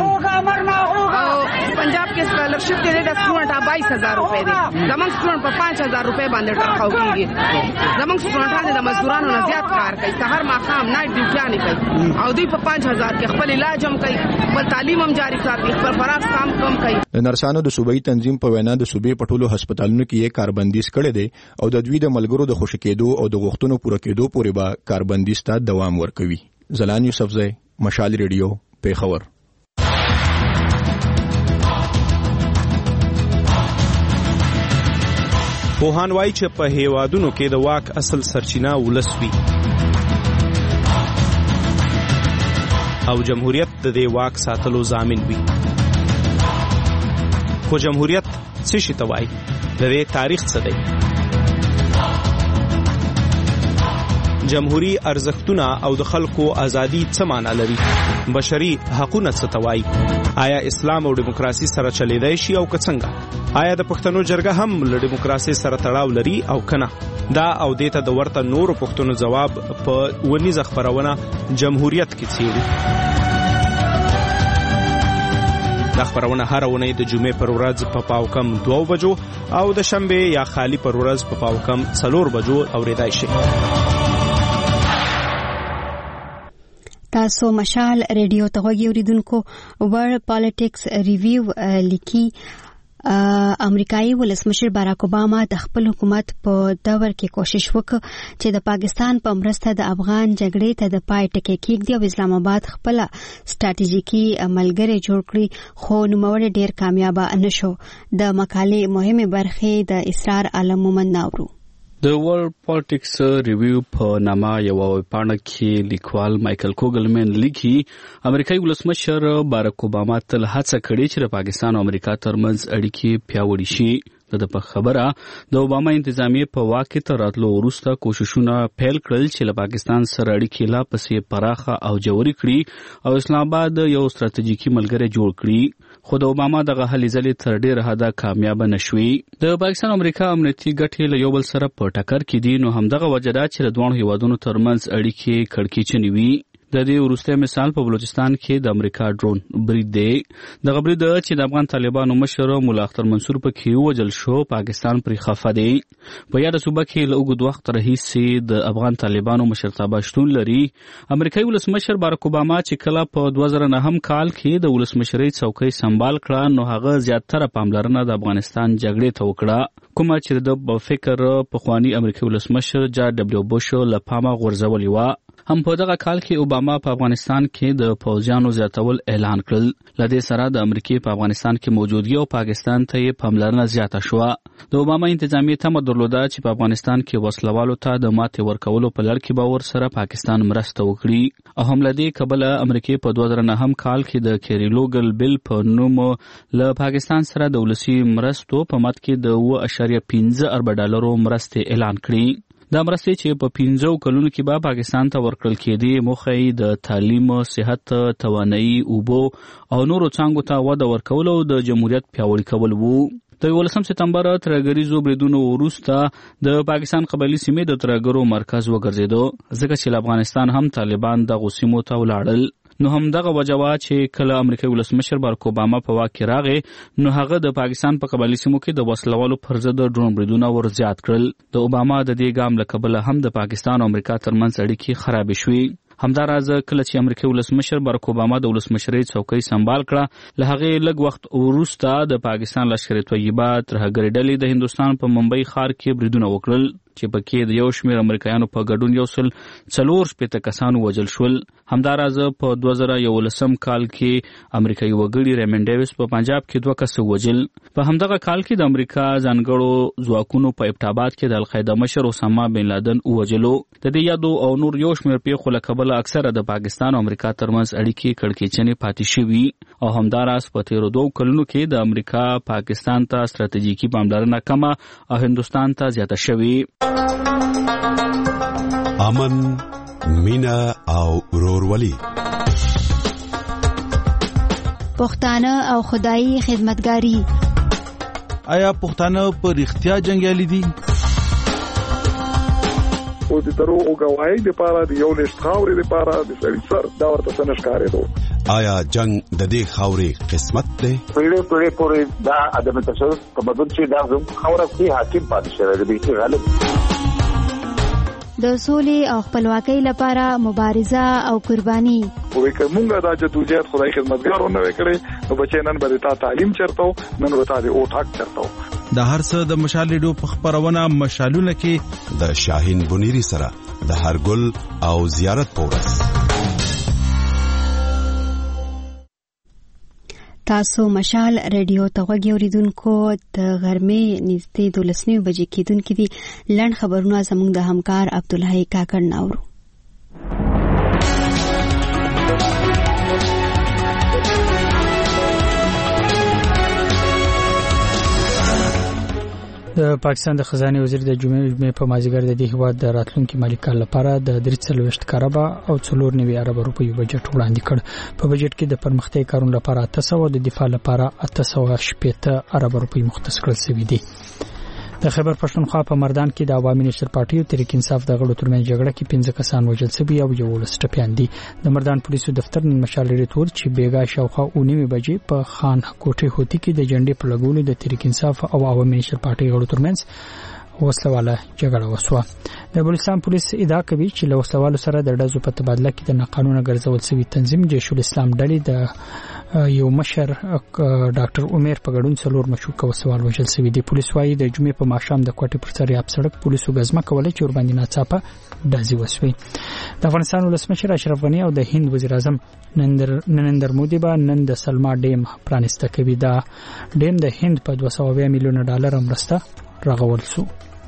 او پنجاب کې سکالرشپ کې د سټوډنټ 22000 روپے دی زمونږ سټوډنټ په 5000 روپے باندې ټرخاو کیږي زمونږ سټوډنټانو د مزدورانو نه زیات کار کوي سحر ماښام نایټ ډیوټیانې کوي او دوی په 5000 کې خپل علاج هم کوي خپل تعلیم هم جاری ساتي خپل فراغ کام کم کوي د نرسانو د صوبایي تنظیم په وینا د صوبې په ټولو هسپتالونو کې یې کاربندیز کړی دی او د دوی د ملګرو د خوشی کېدو او د غوښتنو پوره کېدو پورې به کاربندیز ته دوام ورکوي زلان یوسف زئی مشال ریډیو پیښور. پوهان وایي چې په هیوادونو کې د واک اصل سرچینه ولس وي او جمهوریت د دې واک ساتلو ضامن وي. خو جمهوریت څه شي ته وایي؟ د دې تاریخ څه دی؟ جمهوری ارزښتونه او د خلکو ازادي څه معنا لري؟ بشري حقوقونه څه ته وایي؟ آیا اسلام او دیموکراسي سره چلیدای شي او که څنګه؟ آیا د پښتنو جرګه هم له دیموکراسي سره تړاو لري او کنه؟ دا او دیته د ورته نورو پښتنو جواب په ونیزه خبرونه جمهوریت کې څیړي. دا خبرونه هر اونۍ د جمعې پر ورځ په پاوکم 2 بجو او د شنبه یا خالی پر ورځ په پاوکم 4 بجو اوریدای شي. تاسو مشال ریډیو ته غوږی اوریدونکو. ورلد پالیټکس ریویو لیکي امریکایي ولسمشر باراک اوباما د خپل حکومت په دور کې کوشش وکړ چې د پاکستان په مرسته د افغان جګړې ته د پای ټکی کېږدي او اسلام آباد خپل ستراتیژیکي ملګری جوړ کړي، خو نوموړی ډیر کامیاب نشو. د مقالې مهمه برخې د اسرار عالم مومن ناورو. د ورلد پالیټکس ریویو په نامه یو پاڼه کې لیکوال مایکل کوګلمن لیکي امریکایي ولسمشر باراک اوباما تل هڅه کړې چې د پاکستان او امریکا ترمنځ اړیکې پیاوړې شي. د په خبره د اوباما انتظامیه په واک ته راتلو وروسته کوششونه پیل کړل چې له پاکستان سره اړیکې لا پسې پراخه او جوړې کړي او اسلام آباد یو ستراتیژیکي ملګری جوړ کړي. خو د اوباما دغه هلې ځلې تر ډېره حده کامیاب نشوي. د پاکستان او امریکا امنیتي ګټې له یو بل سره په ټکر کې دي، نو همدغه وجه ده چې د دوه هیوادونو ترمنځ اړیکې کړکېچنې وي. د دې وروسته مثال په بلوچستان کې د امریکا ډرون برید دی. دغه برید چې د افغان طالبانو مشر مولا اختر منصور پکې ووژل شو، پاکستان پرې خفه دی. په یاده صوبه کې له اوږد وخت راهیسې د افغان طالبانو مشرتابه شتون لري. امریکایي ولسمشر باراک اوباما چې کله په 2009 کال کې د ولسمشرۍ څوکۍ سمبال کړه، نو هغه زیاتره پاملرنه د افغانستان جګړې ته وکړه، کومه چې د فکر پخوانی امریکایي ولسمشر جارج ډبلیو بوش له پامه غورځولې وه. هم په دغه کال کې اوباما په افغانستان کې د پوځیانو زیاتول اعلان کړل. له دې سره د امریکای په افغانستان کې موجودګي او پاکستان ته یې پاملرنه زیاته شوه. د اوباما انتظامیه تمه درلوده چې په افغانستان کې وسلوالو ته د ماتې ورکولو په لړ کې به ورسره پاکستان مرسته وکړي. او هم له دې کبله امریکای په 2009 کال کې د کیریلوګل بل په نوم له پاکستان سره د ولسی مرستو په مت کې د 2.5 ارب ډالرو مرستې اعلان کړي. دا مرستې چې په 15 کلونو کې به پاکستان ته ورکړل کېدې موخه یې د تعلیم، صحت، توانایي، اوبو او نورو څانګو ته وده ورکول او د جمهوریت پیاوړي کول وو. د 18 سپتمبر ترهګریزو بریدونو وروسته د پاکستان قبایلي سیمې د ترهګرو مرکز وګرځېدو، ځکه چې افغانستان هم طالبان دغو سیمو ته ولاړل. نو هم دغه وجه وا چې کله امریکایي ولسمشر باراک اوباما په واک کې راغی، نو هغه د پاکستان په قبایلي سیمو کې د وسلوالو پر ضد ډرون بریدونه ور زیات کړل. د اوباما د دې ګام له کبله هم د پاکستان او امریکا ترمنځ اړیکې خرابې شوې. همداراز کله چې امریکایي ولسمشر باراک اوباما د ولسمشرۍ څوکۍ سمبال کړه، له هغې لږ وخت وروسته د پاکستان لښکر طیبه ترهګرې ډلې د هندوستان په ممبئی ښار کې بریدونه وکړل چې پکې د یو شمېر امریکایانو په ګډون 140 کسانو وژل شول. همداراز په 2011 کال کې امریکایي وګړي ریمن ډیویس په پنجاب کې 2 کس وژل. په همدغه کال کې د امریکا ځانګړو ځواکونو په ابټاباد کې د القاعده مشر اسامه بن لادن وژلو. د دې یادو او نور یو شمېر پیښو له کبله اکثره د پاکستان او امریکا ترمنځ اړیکې کړکېچنې پاتې شوي او همداراز په تیرو 2 کلونو کې د امریکا پاکستان ته ستراتیژیکي پاملرنه کمه او هندوستان ته زیاته شوې. امن، مینا او ورورولي، پښتانه او خدایي خدمتګاری. آیا پښتانه په رښتیا جنگیالي دي؟ او د دروغ گواهی لپاره د یو لښت خاورې لپاره د سړي سر دا ورته څه نشکارېدو. آیا جنگ د دې خاورې قسمت دی؟ پیړۍ پورې دا عدم تشدد تمدن چې دا خاوره کې حاکم پاتې شوی دی غالب. د سولې او خپلواکۍ لپاره مبارزه او قرباني. وې کومه دا جدوجہد خدای خدمتګارو نه وکړي، نو بچي نن به تا تعلیم چرته، نن به تا د او ټاک چرته. د هر څه د مشال ریډیو په خبرونه مشالونه کې د شاهین بنيري سره د هر ګل او زیارت پورس. تاسو مشال ریډیو ته غوږی اوریدونکو د غرمې نږدې 12 بجې کېدونکې دي. لنډ خبرونه زموږ د همکار عبدالحی کاکړ ناورو. د پاکستان د خزانه وزیر د جمعې په مازیګر د دې هیواد د راتلونکي مالی کال لپاره د 340 کروڑ او 490 ارب روپیو بجټ وړاندې کړ. په بجټ کې د پرمختیا کارونو لپاره 800 او د دفاع لپاره 880 ارب روپیو مختص کړل شوی دی. د خیبر پښتونخوا په مردان کې د عوامي نشر پارټي او تحریک انصاف د غړو ترمنځ جګړه کې 15 کسان وژل شوي او 11 ټپيان دي. د مردان پولیسو دفتر نن مشال ریډیټور چې بیګا شاوخوا 9 بجې په خان کوټه هوتی کې د جنډې په لګولو د تحریک انصاف او عوامي نشر پارټي غړو ترمنځ وسلواله جګړه وسوه. د بلوچستان پولیس ادعا کوي چې له وسلوالو سره د ډزو په تبادله کې د ناقانونه ګرځول شوی تنظیم جیش الاسلام ډلې د یو مشر ډاکټر عمر په ګډون څلور مشکوک وسوال وژل شوی دی. پولیس وايي د جمعې په ماښام د کوټې پر سر یاب سړک پولیسو غزمه کوله چې ور باندې ناڅاپه ډزې وسوي. د افغانستان ولسمشر اشرف غنی او د هند وزیر اعظم نریندر مودي به نن د سلما ډیم پرانسته کوي. دا ډیم د هند په 220 میلیون ډالر مرسته راغول شو.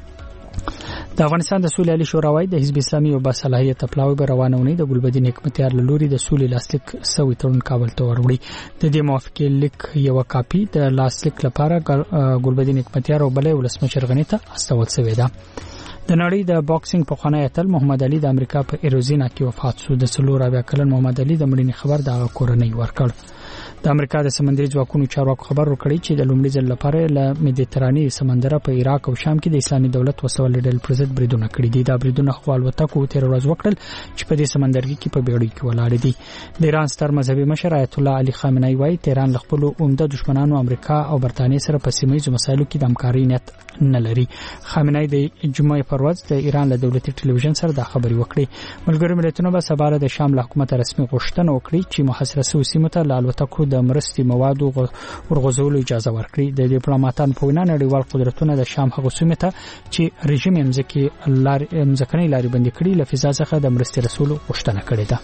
د افغانستان د سولې عالی شورا وايي د حزب اسلامي او باصلاحیت پلاوی به روانونی د ګلبدین حکمتیار لوري د سولې لاسلیک سوي تړون کابل ته وروړي. د دې موافقې لیک یو کاپی د لاسلیک لپاره ګلبدین حکمتیار او بلې ولسمشر غنی ته استول شوی ده. د نړۍ د باکسینګ په خانه اتل محمد علي د امریکا په ایروزینا کې وفات شو. د 40 کلن محمد علي د مړینې خبر د کورنۍ ورکړ. د امریکا د سمندري ځواکونو چارواکو خبر ورکړی چې د لومړي ځل لپاره له مدیترانې سمندر په عراق او شام کې د اسلامي دولت وسول ډل پر ضد بریدونه کړي دي. دا بریدونه خپل وتاکو تیر ورځ وکړل چې په دې سمندرګي کې په بیړۍ کې ولاړ دي. د ایران ستر مذهبي مشر آیت الله علي خامنه‌ای وايي تهران له خپل عمده دشمنانو امریکا او برتانیې سره په سیمه مسایلو کې د همکارۍ نیت نه لري. خامنه‌ای د جمعې پر ورځ د ایران له دولتي ټلویزیون سره دا خبري وکړي. ملګرو ملتونو به سبا د شام له حکومت رسمي غوښتنه وکړي چې محاصره شوی سیمه ته له الوتکو د مرستې موادو ورغځولو اجازه ورکړي. د ډیپلوماټانو په وینا نړیوال قدرتونه د شام هغه سیمه ته چې رژیم مځکنۍ لارې بندي کړي له فضا څخه د مرستې رسولو غوښتنه کړې ده.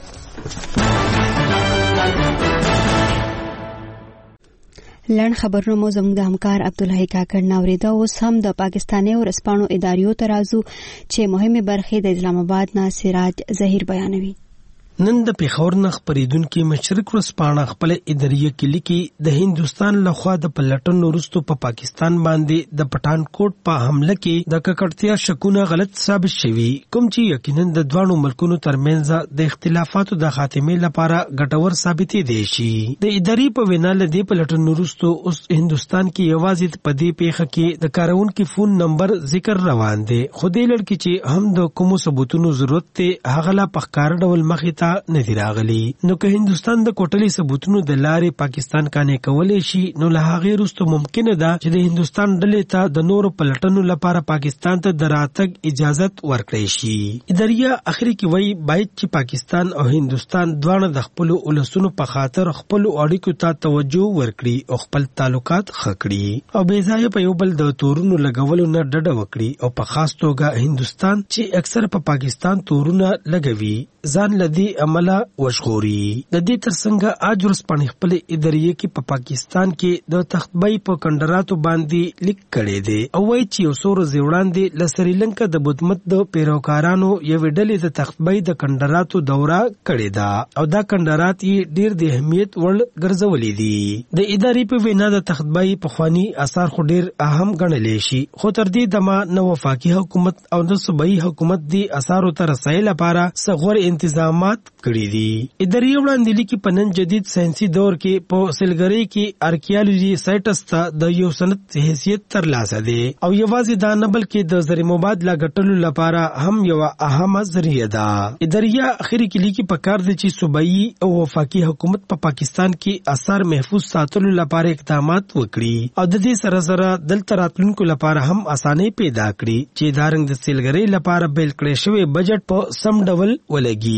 لړ خبرونه مو زموږ د همکار عبدالحی کاکړ ناوریده. اوس هم د پاکستاني ورسپانو اداریو ترازو چې مهمه برخه د اسلام آباد نه سراج ظهیر بیانوي. نن د پیښور نه خبرېدونکو مشرق ورسپانه خپل اداریه کې لیکي د هندستان لخوا د پلټن وروسته په پاکستان باندې د پټان کوټ په حمله کې د ککړتیا شکونه غلط ثابت شوي، کوم چې یقینا د دوه ملکونو ترمنځ د اختلافاتو د خاتمې لپاره ګټور ثابتې دي شي. د ادارې په وینا له دې پلټن وروسته اوس هندستان کې یوازې په دې پیښه کې د کارونکو فون نمبر ذکر روان دي. خو دې لړ کې چې هم د کومو ثبوتونو ضرورت ته هغه لا په ښکار ډول مخې ندی راغلی. نو که هندستان د کوټلي ثبوتونو د لارې پاکستان کانې کولای شي نو له هغه وروسته ممکنه ده چې د هندستان ډلې ته د نورو پلټنو لپاره پاکستان ته د راتګ اجازت ورکړي شي. اداریه اخري کې وایي باید چې پاکستان او هندستان دواړه د خپل ولسونو په خاطر خپل اړیکو ته توجه ورکړي او خپل تعلقات ښه کړي او بې ځایه په یو بل د تورونو لګولو نه ډډه وکړي او په خاص توګه هندستان چې اکثر په پاکستان تورونه لګوي ځان لدی عمله وشغوري. د دې ترڅنګ اج ورسپانې خپل اداریه کې په پاکستان کې د تختبای په کندراتو باندې لیک کړي دي او وایي چې یو څو ورځې وړاندې له سریلانکا د بدمت د پیروکارانو یو ډلې د تختبای د کندراتو دوره کړې ده او دا کندرات یې ډیر د اهمیت وړ ګرځولې دي. د ادارې په وینا د تختبای په خواني اثار خو ډیر اهم ګڼل شي، خو تر دې دمه نو وفاقي حکومت او د صوبایي حکومت دی اثارو تر رسایل لپاره سغور انتظامات کړی دي. ادارې وړاندې لیکي په نن جدید ساينسي دور کې په سلګری کې ارکیالوجي سایټس ته د یو سند حیثیت ترلاسه دي او یوازې دا نه بلکې د زر مبادله ګټلو لپاره هم یو اهمه ذریعہ ده. ادارې اخري کې لیکي په کار دي چې صوبایي او وفاقي حکومت په پاکستان کې اثار محفوظ ساتلو لپاره اقدامات وکړي او د دې سره سره دلته راتلونکو لپاره هم اسانۍ پیدا کړي چې دارنګ د سلګری لپاره بیل کړی شوی بجټ په سم ډول ولګي.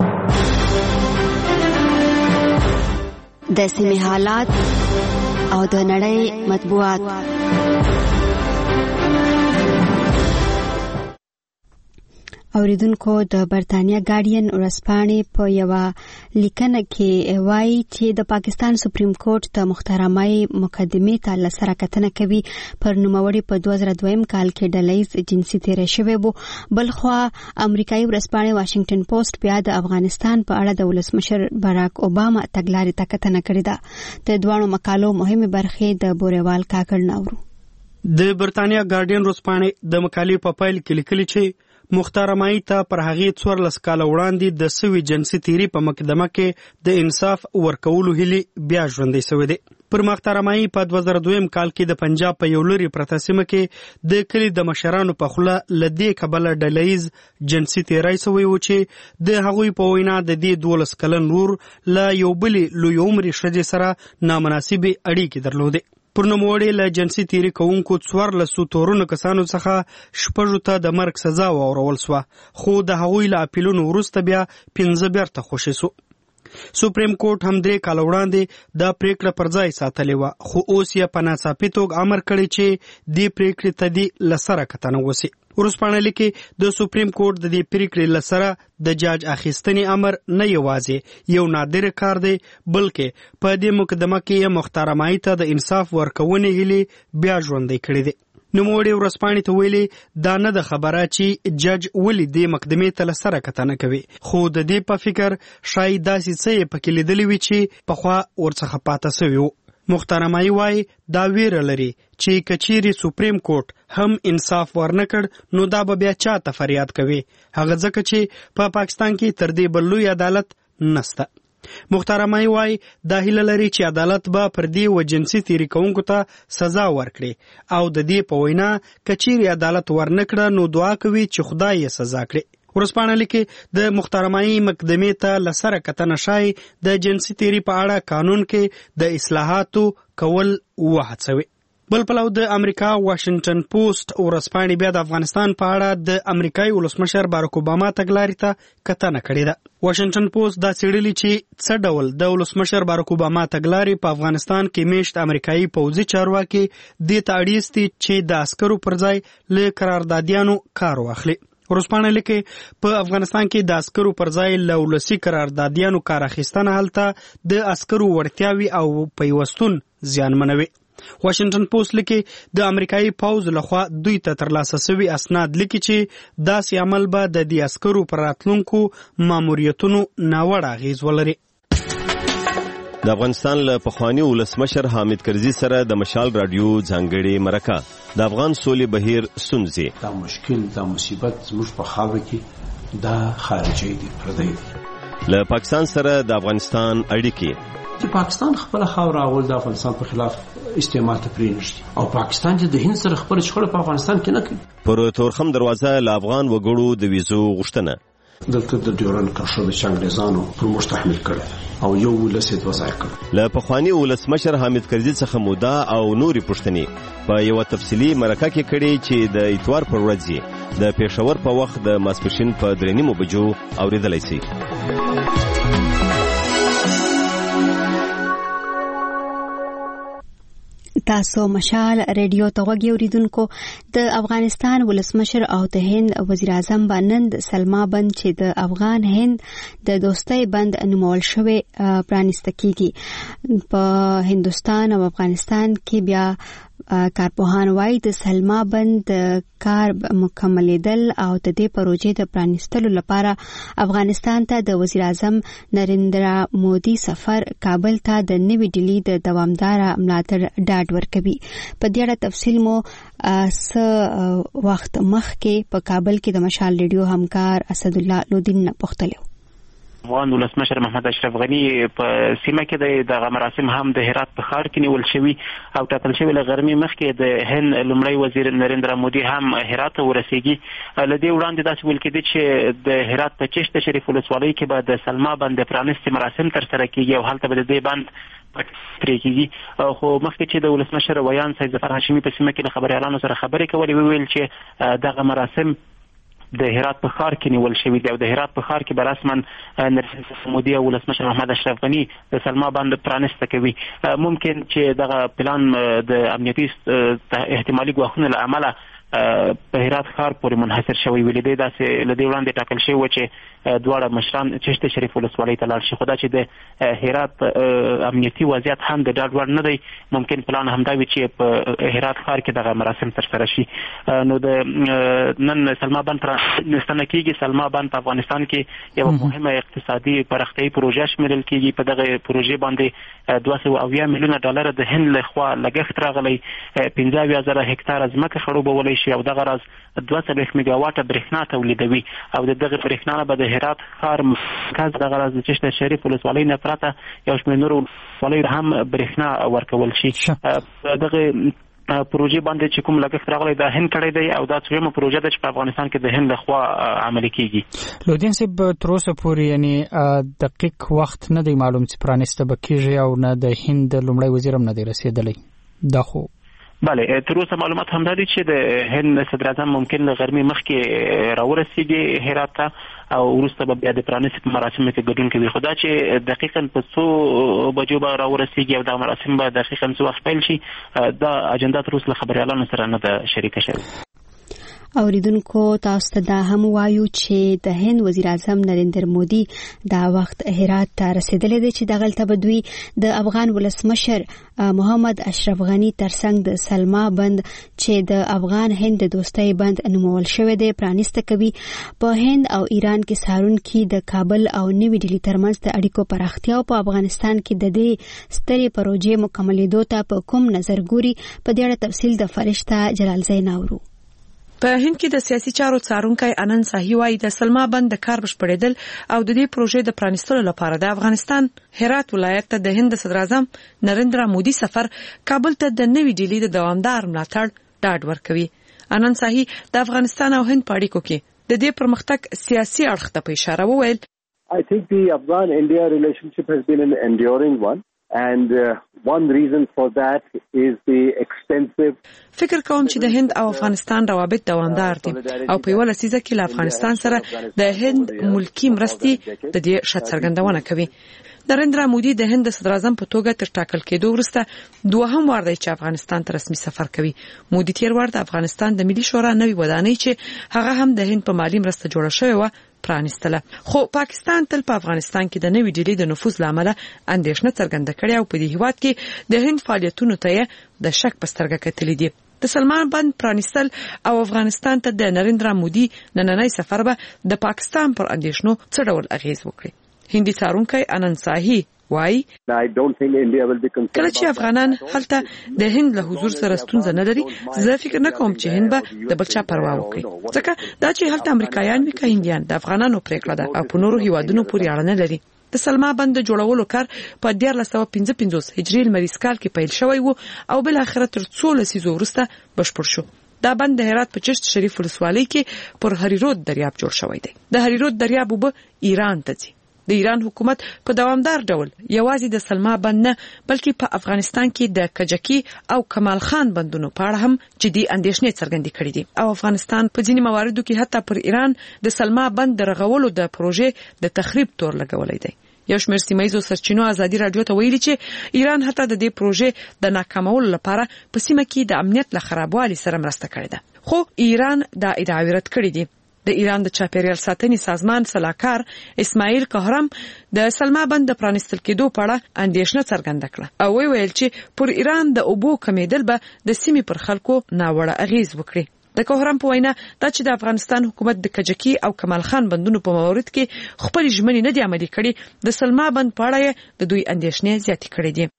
د سیمې حالات او د نړۍ مطبوعات. اوریدونکو د برتانیا ګارډین ورځپاڼې په یوه لیکنه کې وایي چې د پاکستان سپریم کورټ د محترمای مقدمې ته لسره کتنه کوي. پر نوموړي په 2002 کال کې ډلهییز جنسي تیری شوی و. بلخوا امریکایي ورځپاڼې واشنگټن پوسټ بیا د افغانستان په اړه د ولسمشر باراک اوباما تګلارې ته کتنه کړې ده. د دوانو مقالو مهمه برخې د بوريوال کاکړ ناورو. د برتانیا ګارډین ورځپاڼې د مقالې په پایل کې لیکلي چې محترمای ته پر هغې 14 کاله وړاندې د سوي جنسي تیری په مقدمه کې د انصاف ورکولو هیلې بیا ژوندۍ شوې دي. پر محترمای په 2002 کال کې د پنجاب په یو لري پرته سیمه کې د کلي د مشرانو په خوله لدې کبله ډلهییز جنسي تیری شوی و چې د هغوی په وینا د دې 12 کلن ورور له یو بلې لوی عمري ښځې سره نامناسبې اړیکې درلودې. پر نوموړي له جنسي تیری کوونکو 14 تورونو کسانو څخه 6 ته د مرګ سزا واورول سوه، خو د هغوی له اپیلونو وروسته بیا 5 بیرته خوشي سو. سپریم کورټ هم 3 کاله وړاندې دا پریکړه پر ځای ساتلې وه، خو اوس یې په ناڅاپي توګه امر کړی چې دې پریکړې ته دې لسره کتنه وسي. ورځپاڼه لیکي د سپریم کورټ د دې پریکړې لسره د جاج اخیستنې امر نه یوازې یو نادر کار دی، بلکې په دې مقدمه کې محترمای ته د انصاف ورکونې هیلې بیا ژوندۍ کړې دي. نوموړي ورځپاڼې ته ویلي دا نه ده خبره چې جج ولې دې مقدمې ته لسره کتنه کوي، خو د دې په فکر شاید داسې څه یې پکې لیدلي وي چې پخوا ورڅخه پاته سوي وو. محترمای وایي دا ویره لري چې کچيري سپریم کورټ هم انصاف ورنکړ نو دا به بیا چاته فریاد کوي، هغه ځکه چې په پاکستان کې تر دې بل لوی عدالت نسته. محترمای وایي دا هیله لري چې عدالت به پر دې و جنسي تیری کوونکو ته سزا ورکړي او د دې په وینا کچيري عدالت ورنکړه نو دعا کوي چې خدای یې سزا کړي. ورځپاڼه لیکي د محترمای مقدمې ته لسره کتنه شای د جنسي تیری په اړه قانون کې د اصلاحاتو کول وهڅوي. بل پلو د امریکا واشنگټن پوسټ ورځپاڼې بیا د افغانستان په اړه د امریکایي ولسمشر باراک اوباما تګلارې ته کتنه کړې ده. واشنگټن پوسټ دا څېړلي چې څه ډول د ولسمشر باراک اوباما تګلارې په افغانستان کې میشت امریکایي پوځي چارواکي دې ته اړ دي چې د عسکرو پر ځای له قراردادیانو کار واخلي. ورځپاڼه لیکي په افغانستان کې د عسکرو پر ځای له ولسي قراردادیانو کار اخیستنه هلته د عسکرو وړتیاوي او پیوستون زیانمنوي. واشنگټن پوسټ لیکي د امریکایي پوځ لخوا دوی ته ترلاسه شوي اسناد لیکي چې داسې عمل به د دې عسکرو پر راتلونکو ماموریتونو ناوړه اغیز ولري. د افغانستان له پخوانی ولسمشر حامد کرزي سره د مشال رادیو ځانګړي مرکه د افغان سولې بهیر ستونزې دا مشکل دا مصیبت زموږ په خاوره کې دا خارجي دي پردي دي. له پاکستان سره د افغانستان اړیکې چې پاکستان خپل خاوره اول د افغانستان په خلاف استعمال ته پرېنښتي او پاکستان چې د هند سره خپل شخړه په افغانستان کې نه کوي. پر تورخم دروازه له افغان وګړو د ویزو غوښتنه دلته د ډیورن کرښه د انګریزانو پر موږ تحمیل کړه او یو ولسیت وځای کړ. له پخوانی ولسمشر حامد کرزي څخه مودا او نوري پښتني په یو تفصیلی مرکه کې کړي چې د اتوار پر ورځ د پېښور په وخت د ماسپښین په 3 بجو اوریدلای شي. تاسو مشال ریډیو ته غوږی اوریدونکو. د افغانستان ولسمشر او د هند وزیر اعظم باندې سلما بند چې د افغان هند د دوستۍ بند نومول شوی پرانیسته کیږي. په هندستان او افغانستان کې بیا کارپوهان وایي د سلما بند کار مکملېدل او د دې پروژې د پرانیستلو لپاره افغانستان ته د وزیر اعظم نریندرا مودي سفر کابل ته د نوې ډیلي د دوامدار ملاتړ ډاډ ورکوي. په دې اړه تفصیل مو وخت مخکې په کابل کې د مشال ریډیو همکار اسد الله لودین نه پوښتلو. افغان ولسمشر محمد اشرف غنی په سیمه کې د مراسم هم د هرات په ښار کې نیول شوی او ټاکل شوی له غرمې مخکې د هند لومړی وزیر نریندرا مودي هم هرات ته ورسیږي. لدې وړاندې داسې ویل کېده چې د هرات په چشت شریف ولسوالۍ کې به د سلما بند پرانیستي مراسم ترسره کیږي او هلته به د دې بند پرې کیږي. خو مخکې چې د ولسمشر ویان سید ظفر هاشمي په سیمه کې له خبريالانو سره خبرې کولې ویل چې دغه مراسم د هرات په ښار کې نیول شوی دی او د هرات په ښار کې به رسما نریندرا مودي او ولسمشر محمد اشرف غنی د سلما بند پرانیسته کوي. ممکن چې دغه پلان د امنیتي احتمالي ګواښونو له امله په هرات ښار پورې منحصر شوی ویل دی. داسې لدی وړاندې ټاکل شوی و چې دواړه مشران چشت شریف ولسوالۍ ته لاړ شي، خو دا چې د هرات امنیتي وضعیت هم د ډاډ وړ نه دی. ممکن پلان همدا وي چې په هرات ښار کې دغه مراسم ترسره شي. نو د نن سلما بند پرانستنه کیږي. سلما بند په افغانستان کې یو مهمه اقتصادي پراختیايي پروژه شمیرل کیږي. په دغه پروژې باندې 270 میلیونه ډالر د هند لخوا لګښت راغلی. 15,000 هکتار ځمکه خړوبولی شي او دغه راز 240 میگاواټه برېښنا تولیدوي او دغه برېښنا به د هرات ښار مرکز دغه راز د چشت شریف ولسوالۍ نه پرته یو شمېر نورو ولسوالیو هم برېښنا ورکول شي. دغه پروژې باندې چې کوم لګښت راغلی دا هند کړی دی او دا څومره پروژه ده چې په افغانستان کې د هند لخوا عملي کیږي. لودین صاحب تر اوسه پورې یعنی دقیق وخت نه دی معلوم چې پرانیسته به کیږي او نه د هند لومړی وزیر هم نه دی رسیدلی. دا خو بله تر اوسه معلومات هم دا دي چې د هند صدر اعظم ممکن له غرمې مخکې راورسیږي هرات ته او وروسته به بیا د پرانیستو په مراسمو کې ګډون کوي. خو دا چې دقیقاً په څو بجو به راورسیږي او دا مراسم به دقیقاً څه وخت پیل شي دا اجنډا تر اوسه له خبریالانو سره نه ده شریکه شوې. اوریدونکو تاسو ته دا هم وایو چې د هند وزیر اعظم نریندر مودي دا وخت هرات ته رسیدلی دی چې دغلته به دوی د افغان ولسمشر محمد اشرف غنی ترڅنګ د سلما بند چې د افغان هند د دوستۍ بند نومول شوی دی پرانیسته کوي. په هند او ایران کې سارونکي د کابل او نوې ډیلی ترمنځ د اړیکو پراختیا او په افغانستان کې د دې سترې پروژې مکملېدو ته په کوم نظر ګوري په دې اړه تفصیل د فرشته جلال زین اورو. په هند کې د سیاسي چارو څارونکي انن صاحي وايي د سلما بند د کار بشپړېدل او د دې پروژې د پرانیستلو لپاره د افغانستان هرات ولایت ته د هند صدر اعظم نریندرا مودي سفر کابل ته د نوې ډیلی د دوامدار ملاتړ ډاډ ورکوي. انن صاحي د افغانستان او هند په اړیکو کې د دې پرمختګ سیاسي اړخ ته په اشاره وویل. I think the Afghan-India relationship has been an enduring one. And one reason for that is the extensive فکر کوم چې د هند او افغانستان روابط دوامدار دي او په یو لسیزه کې له افغانستان سره د هند ملکی مرستې د دې شت څرګندونه کوي. نریندرا مودي د هند صدر اعظم په توګه تر ټاکل کېدو وروسته دوهم وار دی چې افغانستان ته رسمي سفر کوي. مودي تیر وار د افغانستان د ملي شورا نوې ودانۍ چې هغه هم د هند په مالی مرسته جوړه شوې و پرانیستله. خو پاکستان تل په افغانستان کې د نوې ډیلی د نفوذ لامل اندېښنه څرګنده کړې او په دې هیواد کې د هند فعالیتونو ته د شک په سترګه کتلې دي. د سلمان بند پرانیستل او افغانستان ته د نریندرا مودي نننۍ سفر به د پاکستان پر اندېښنو څه ډول اغیز وکړي. هندي څارونکي انن صاحي وای کله چې افغانان هلته د هند له حضور سره ستونزه نه لري زه فکر نه کوم چې هند به د بل چا پروا وکړي ځکه دا چې هلته امریکایان وي که هندیان د افغانانو پریکړه ده او په نورو هیوادونو پورې اړه نه لري. د سلما بند جوړولو کار په 1955 هجري لمریز کال کې پیل شوی وو او بل اخر تر 16 لسیزو وروسته بشپړ شو. دا بند د هرات په چشت شریف ولسوالۍ کې پر هریرود دریاب جوړ شوی دی. د هریرود دریاب وب ایران ته ځي. د ایران حکومت په دوامدار ډول یوازې د سلما بند نه بلکې په افغانستان کې د کجکی او کمال خان بندونو په اړه هم جدي اندېښنې څرګندې کړې دي او افغانستان په ځینې مواردو کې حتی پر ایران د سلما بند د رغولو د پروژې د تخریب تور لګولای دی. یو شمېر سیمایي سرچینو ازادي رادیو ته ویلي چې ایران حتی د دې پروژې د ناکامولو لپاره په سیمه کې د امنیت له خرابوالي سره مرسته کړې ده. خو ایران دا ادعا رد کړې دي. د ایران د چاپیریال ساتنې سازمان سلاکار اسماعیل قهرم د سلما بند د پرانیستل کېدو په اړه اندېښنه څرګنده کړه او ویل چې پر ایران د اوبو کمیدل به د سیمې پر خلکو ناوړه اغیز وکړي. د قهرم په وینا دا چې د افغانستان حکومت د کجکی او کمال خان بندونو په مورد کې خپل ژمنې نه دي عملي کړي د سلما بند په اړه د دوی اندېښنې زیاتې کړې دي.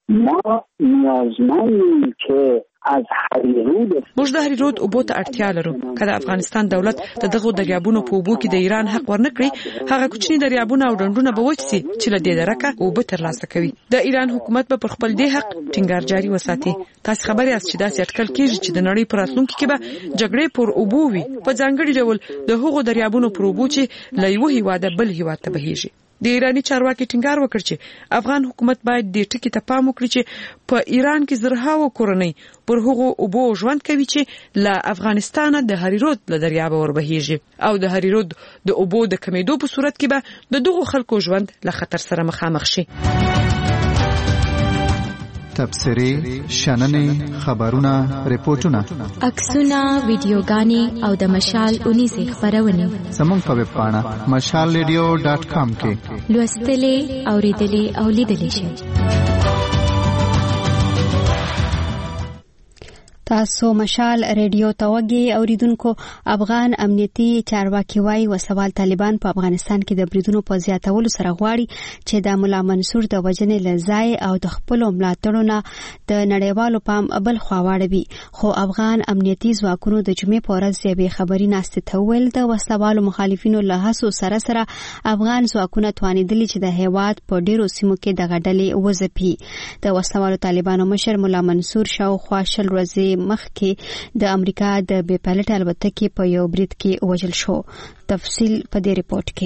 موږ د هریرود اوبو ته اړتیا لرو. که د افغانستان دولت د دغو دریابونو په اوبو کې د ایران حق ورنکړي هغه کوچني دریابونه او ډنډونه به وچ سي چې له دې درکه اوبه ترلاسه کوي. د ایران حکومت به پر خپل دې حق ټینګار جاري وساتي. تاسو خبر یاست چې داسې اټکل کیږي چې د نړۍ پر راتلونکي کې به جګړې پر اوبو وي په ځانګړي ډول د هغو دریابونو پر اوبو چې له یو هیواده بل هیواد ته بهیږي. د ایرانی چارواکي ټینګار وکړ چې افغان حکومت باید د ټکی ته پام وکړي چې په ایران کې زرهاو کورنۍ پر هغو اوبو ژوند کوي چې له افغانستانه د هریرود له دریابه وربهیږي او د هریرود د اوبو د کمیدو په صورت کې به د دغو خلکو ژوند له خطر سره مخامخ شي. تبصرې شننې خبرونه ریپورتونه عکسونه ویډیوګانې او د مشال 19 خبرونه زموږ په ویب پاڼه mashalradio.com کې لوستلې اوریدلې او لیدلې شئ. تاسو مشال ریډیو توګه اوریدونکو. افغان امنیتي چارواکي وايي وسوال طالبان په افغانستان کې د بریدونو په زیاتولو سره غواړي چې د مولا منصور د وجنې لزای او د خپل ملاتړو نه د نړیوالو پام بل خواړوي. خو افغان امنیتي ځواکونو د جمعې په ورځ یې خبري ناشته تول د وسوالو مخالفینو له هڅو سره افغان ځواکونه توانیدلي چې د هیواد په ډیرو سیمو کې د غډلې وځپي. د وسوالو طالبانو مشر مولا منصور شاوخوا 10 ورځې مخکې د امریکا د بې پایلټ الوتکې په یو برید کې وژل شو. تفصیل په دې ریپورت کې.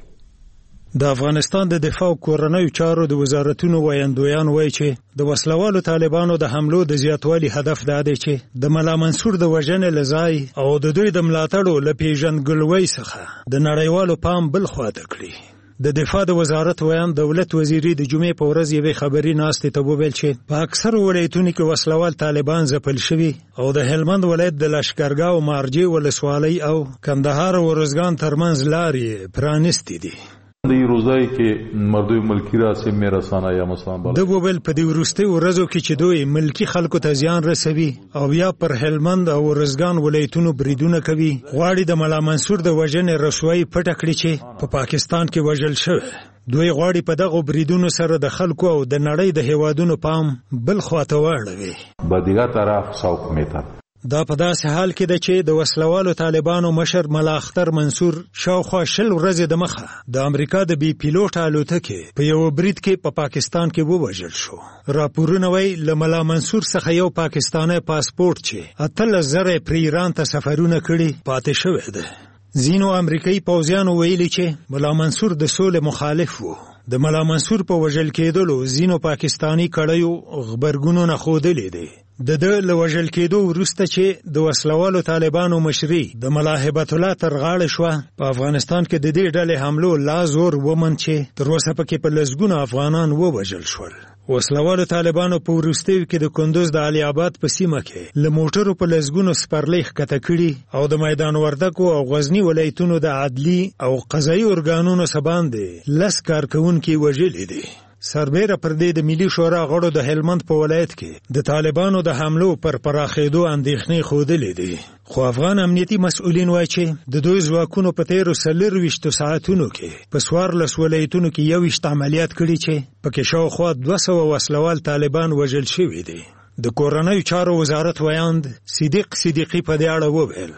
د افغانستان د دفاع او کورنیو چارو د وزارتونو وایندویان وایي چې د وسلوالو طالبانو د حملو د زیاتوالي هدف دا دی چې د مولا منصور د وژنې لزای او د دوی د ملاتړو له پیژندګلوۍ څخه د نړیوالو پام بل خواته کړي. د دفاع د وزارت ویان دولت وزیری د جمعې په ورځ یې خبري ناشته ته وویل چې په اکثر ولایتونو کې وسلوال طالبان ځپل شوي او د هلمند ولایت د لشکرګاو مارجې ولسوالۍ او کندهار او ورزګان ترمنځ لارې پرانستې دي. د روزای کې مردوی ملکی راسي مې رسانه یا مسلمان د وبل په دې ورسته ورځو کې چې دوی ملکی خلکو ته زیان رسوي او یا پر هلمند او ورزګان ولایتونو بریدونه کوي غواړي د مولا منصور د وژنې رسوایی پټ کړي چې په پاکستان کې وژل شوی. دوی غواړي په دغه بریدونو سره د خلکو او د نړۍ د هیوادونو پام بل خواته واړوي. به دیګه طرف څوک میته دا په داسې حال کې ده چې د وسلوالو طالبانو مشر ملا اختر منصور شاوخوا 10 ورځې د مخه د امریکا د بي پیلوټ الوتکې په یو برید کې په پاکستان کې ووژل شو. راپورونه وايي له ملا منصور څخه یو پاکستاني پاسپورت چې 13,000 پر ایران ته سفرونه کړي پاتې شوی دی. ځینو امریکایي پوځیانو ویلي چې ملا منصور د سولې مخالف وو. د ملا منصور په وژل کېدلو ځینو پاکستانی کړیو خبرګونونه ښودلي دي. د له وژل کېدو وروسته چې د وسلوالو طالبانو مشري د ملا هبت الله تر غاړه شوه په افغانستان کې د دې ډلې حملو لا زور ومن چې تر اوسه پکې په لسګونه افغانان ووژل شول. وسلوالو طالبانو په وروستیو کې د کندوز د علي آباد په سیمه کې له موټرو په لسګونو سپرلۍ ښکته کړي او د میدان وردګو او غزنی ولایتونو د عدلي او قضایي ارګانونو څخه باندې 10 کارکونکي وژلي دي. سربیره پر دې د ملي شورا غړو د هلمند په ولایت کې د طالبانو د حملو پر پراخېدو اندېښنې ښودلې دي. خو افغان امنیتي مسؤلین وایي چې د دوی ځواکونو په تیرو 24 ساعتونو کې په 14 ولایتونو کې 21 عملیات کړي چې پکې شاوخوا 200 وسلوال طالبان وژل شوي دي. د کورنیو چارو وزارت ویاند صدیقی په دې اړه وویل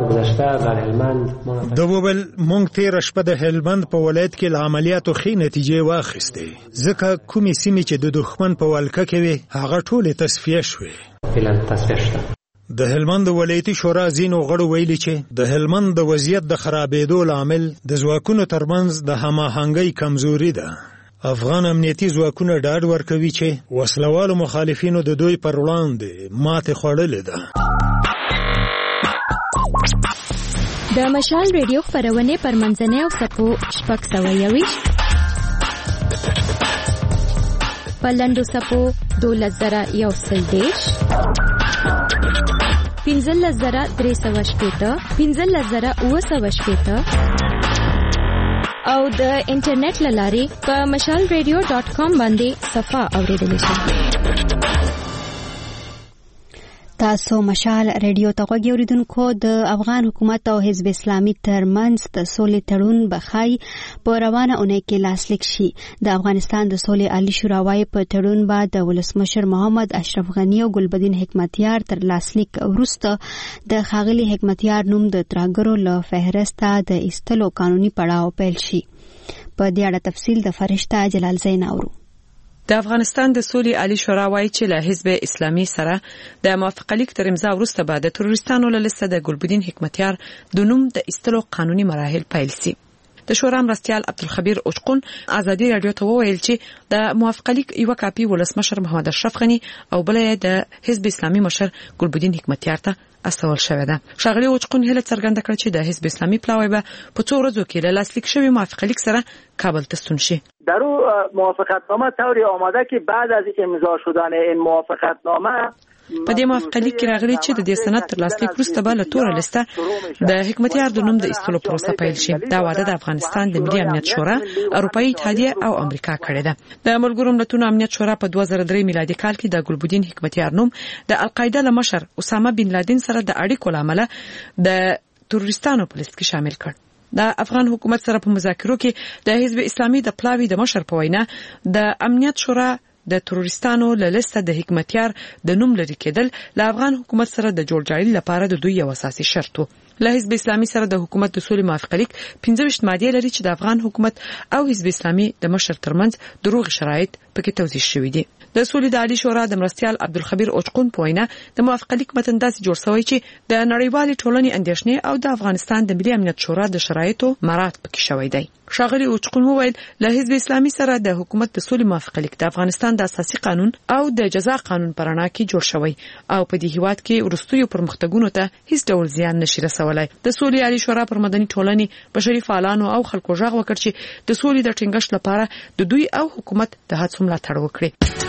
مونږ تیر شپه د هلمند په ولایت کې له عملیاتو ښې نتیجې واخیستې ځکه کومې سیمې چې د دښمن په ولکه کې وي هغه ټولې تصفیه شوې. د هلمند ولایتي شورا ځینو غړو ویلي چې د هلمند د وضعیت د خرابېدو لامل د ځواکونو ترمنځ د هماهنګۍ کمزوري ده. افغان امنیتي ځواکونه ډاډ ورکوي چې وسلوالو مخالفینو د دوی پر وړاندې ماتې خوړلې ده. د مشال ریډیو خبرونه پر منځنۍ او سپو 621 پلندو سپو 2110 15,380 15,980 او د انټرنیټ لارې په mashalradio.com باندې صفه اوریدلی شئ. تاسو مشال ریډیو ته غوږی اوریدونکو. د افغان حکومت او حزب اسلامي ترمنځ د سولې تړون بخای په روانه اونۍ کې لاسلیک شي. د افغانستان د سولې عالی شورا وايي په تړون به د ولسمشر محمد اشرف غنی او ګلبدین حکمتیار تر لاسلیک وروسته د ښاغلي حکمتیار نوم د ترهګرو له فهرسته د ایستلو قانوني پړاو پیل شي. په دې اړه تفصیل د فرشته جلال زین اورو. د افغانستان د سولې عالی شورا وايي چې له حزب اسلامي سره د موافقه لیک تر امضا وروسته به د تروریستانو له لسته د ګلبدین حکمتیار د نوم د ایستلو قانوني مراحل پیل شي. د شورا مرستيال عبدالخبیر اوچقون ازادي رادیو ته وویل چې د موافقه لیک یو کاپی ولسمشر محمد اشرف غنی او بل د حزب اسلامي مشر ګلبدین حکمتیار ته استول شوې ده. ښاغلي اوچقون هله څرګنده کړه چې د حزب اسلامي پلاوی به په څو ورځو کې له لاسلیک شوی موافقه لیک سره کابل ته ستون شي. در موافقتنامه طوری آماده که بعد از امضا شدن این موافقتنامه په دې موافقه لیک کې راغلي چې د دې سند تر لاسلیک وروسته به له توره لیسته د حکمتیار د نوم د ایستلو پروسه پیل شي. دا وعده د افغانستان د ملي امنیت شورا، اروپאי اتحادیه او امریکا کړې ده. د ملګرو ملتونو امنیت شورا په 2003 میلادي کال کې د ګلبدین حکمتیار نوم د القاعده له مشر اسامه بن لادن سره د اړیکو لامل د تروریستانو په لیست کې شامل کړ. د افغان حکومت سره په مذاکرو کې د حزب اسلامي د پلاوی د مشر په وینا د امنیت شورا د تروریستانو له لیسته د حکمتیار د نوم لري کېدل له افغان حکومت سره د جوړجاړي لپاره د دوی یو اساسي شرط وو. له حزب اسلامي سره د حکومت د سولې موافقه لیک 15 ماده لري چې د افغان حکومت او حزب اسلامي د مشر ترمنځ دروغ شرایط پکې توضیح شوی دي. د سولې د عالی شورا د مرستيال عبدالخبیر اوچقون په وینا د موافقه لیک متن داسې جوړ شوی چې د نړیوالې ټولنې اندېښنې او د افغانستان د ملي امنیت شورا د شرایطو مراعات پکې شوی دی. ښاغلي اوچقون وویل له حزب اسلامي سره د حکومت د سولې موافقه لیک د افغانستان د اساسي قانون او د جزا قانون پر اړه کې جوړ شوی او په دې هیواد کې ورستیو پرمختګونو ته هیڅ ډول زیان نشي رسولای. د سولې عالی شورا پر مدني ټولنې بشري فعالانو او خلکو ژغ وکړ چې د سولې د ټینګښت لپاره د دوی او حکومت د هڅو ملاتړ وکړي.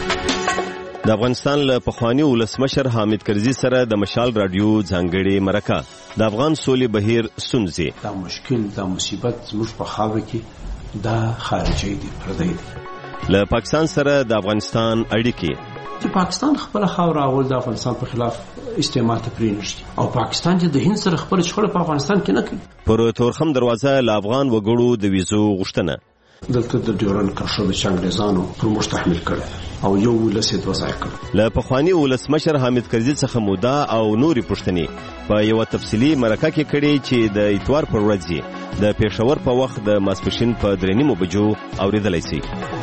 د افغانستان له پخوانی ولسمشر حامد کرزي سره د مشال رادیو ځانګړي مرکه د افغان سولې بهیر ستونزې دا مشکل دا مصیبت زموږ په خاوره کې دا خارجي دي پردي دي. له پاکستان سره د افغانستان اړیکې چې پاکستان خپل خاوره اول د افغانستان په خلاف استعمال ته پرېنښتي او پاکستان چې د هند سره خپل شخړه په افغانستان کې نه کوي. پر تورخم دروازه له افغان وګړو د ویزو غوښتنه دلته د ډیورن کرښه د انګریزانو پر مستحمل کړ او یو ولسید وځای کړ. له پخوانی ولسمشر حامد کرزي څخه مودا او نوري پښتني په یو تفصیلی مرکه کې کړي چې د اتوار پر ورځ د پېښور په وخت د ماسپښین په 3 بجو اوریدلای شي.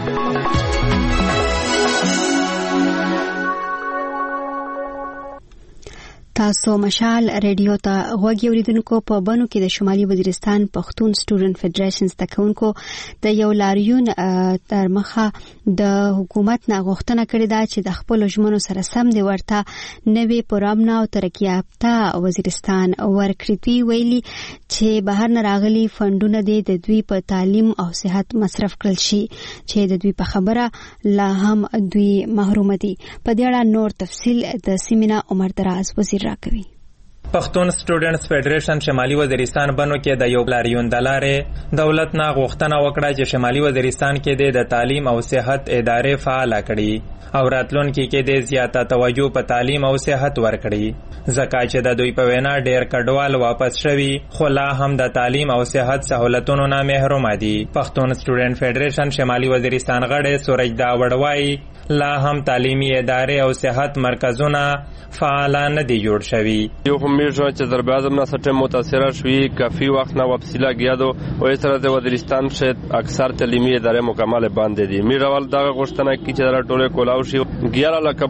تاسو مشال ریډیو ته غوږی اوریدونکو په بنو کې د شمالي وزیرستان پښتون سټوډنټ فدریشن تکونکو د یو لاریون تر مخه د حکومت نه غوښتنه کړې ده چې د خپل ژمنو سره سم دی ورته نوې پروګرام او ترقی یافته وزیرستان ورکړي. ویلي چې بهر نه راغلي فندونه د دوی په تعلیم او صحت مصرف کړل شي چې د دوی په خبره لا هم دوی محروم دي. په دې اړه نور تفصیل د سیمینا عمر دراز وزیر راکوي. پښتون سټوډنټس فدریشن شمالي وزیرستان بنو کې د یو لاریون د لارې دولت نه غوښتنه وکړه چې شمالي وزیرستان کې د تعلیم او صحت ادارې فعال کړي او راتلونکي کې د زیاته توجه په تعلیم او صحت ورکړي ځکه چې د دوی په وینا ډېر کډوال واپس شوي خو لا هم د تعلیم او صحت سہولتونو نه محروم دي. پښتون سټوډنټ فدریشن شمالي وزیرستان غړي سورج داوړ وایي لا هم تعلیمي ادارې او صحت مرکزونه فعال نه دي جوړ شوي. یو همیشه چې ضرب اعظم نه سټه متاثر شوی کافی وخت نه واپسی لګیا دو او اس طرح د وزیرستان شه اکثر تعلیمي ادارې مکمل باندې دي. میروال دا غوښتنه کی چې در ټوله کولاو شي 11 لک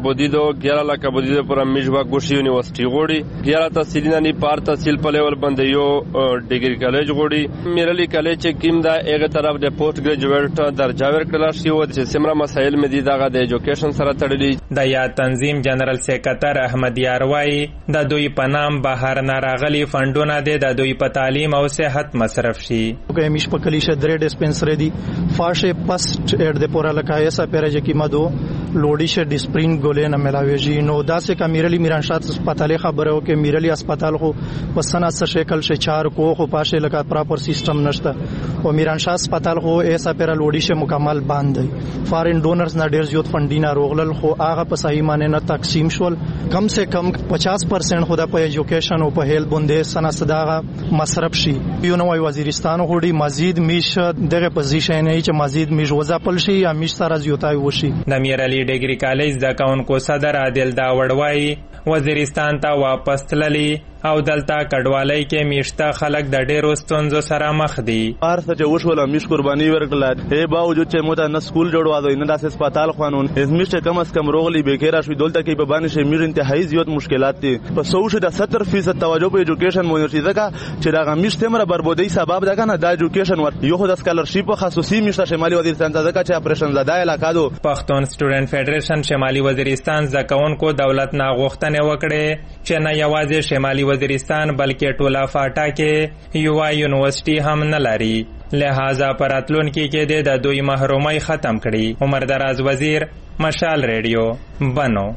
بودیدو پر میجوا ګوشي یونیورسيټي غوړي 11 تحصیلونه نه پار تحصیل په لیول باندې یو ډیګری کالج غوړي میرلی کالج چې کیم دا هغه طرف د پوسټ ګریجویټ درجه ورکړل شي او چې سمره مسایل مې دي دا د ایجوکیشن سره تړلي. د یا تنظیم جنرال سیکریټر احمد یاروای د دوی په نام بهر نه راغلي فندونه د دوی په تعلیم او صحت مصرف شي. همیش په کلیشه درې ډیسپنسری دي فاشه پست اډ د پورا لکای ایسا پیرج کی مدو لوډیشه ډیسپرین ګولې نه ملاويږي نو داسې کا میرلی میرانشات هسپتال خبره او کې میرلی هسپتال خو وسنا څه شکل شه چار کو خو پاشه لکه پراپر سیستم نشته او میرانشات هسپتال خو ایسا پیرا لوډیشه مکمل باندې فارین ډونرز نه ډیر زیات فندینا روغلل خو هغه په صحیح معنی نه تقسیم شول. کم سے کم 50% خدا په ایجوکیشن او په هیل باندې سنا صداغه مصرف شي. یو نوې وزیرستان غوړي مزید میش دغه پوزیشن نه چې مزید میش وځپل شي یا میش سره زیاتای وشي. د میرلی ډیګری کالج د کاونکو صدر عادل داوړ وایي وزیرستان ته واپس تللی او دلته کډوالۍ کې میشته خلک د ډېرو ستونزو سره مخ دي. ارڅ چې وشول میش قرباني ورکړه هي باوجود چې موږ نه سکول جوړوادو نه د هسپتال قانون ازمیش کم از کم روغلی بیکاره شوی دلته کې په باندې شمیر انتهایی زیات مشکلات دي. په 170% توجه په ایجوکیشن مونږ ځکه چې دا غمیش تمره بربودي سبب ده کنه د ایجوکیشن ور یو خو د سکالرشپ خصوصي میشته شمالي وزیرستان ځکه چې اپریشن زده علاقه دو. پښتون سټوډنټ فدریشن شمالي وزیرستان زکونکو دولت نه غوښتنه وکړي چې نه یوازې شمالي وزیرستان بلکې ټوله فاټا کې یو یونیورسيټي هم نه لري. لہذا پراتلونکي کې د دوی محرومي ختم کړي. عمر دراز وزیر، مشال ریډیو، بنو.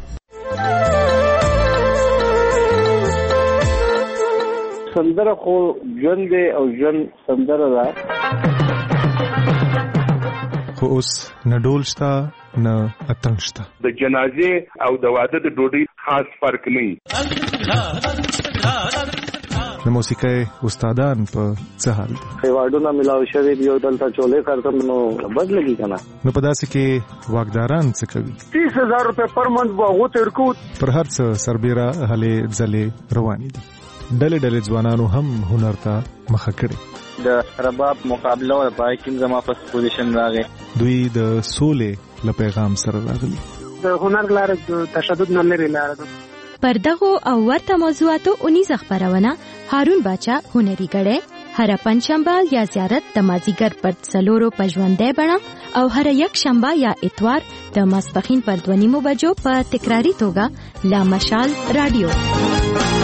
سندره خو ژوند دی او ژوند سندره ده. خو اوس نه ډول شته نه اتڼ شته. د جنازې او د واده د ډوډۍ خاص فرق نه. د موسیقۍ استادان په څه حال دي؟ ایوارډونه ملاوي شوي دي او دلته چولې کارتم نو بد لګي کنه. نو په داسې کې واکداران څه کوي؟ 30,000 روپے پر منت به ورکو. پر هر څه سربېره هلې ځلې روانې دي. ډلې ډلې ځوانانو هم هنر ته مخه کړې. د رباب مقابله او پای کې زما په پوزیشن راغی. دوی د سولې له پیغام سره راغلي. د هنر لار د تشدد نه لري لار ده. پر دغه او ورته موضوعاتو اونیز خبرونه هارون باچا هنري غړې هر پنځشنبه یا زیارت د مازیګر پر څلورو پژوندې بڼه او هر یک شنبه یا اتوار د ماسپخین پر 2:30 بجو په تکراری توګه لا مشال رادیو.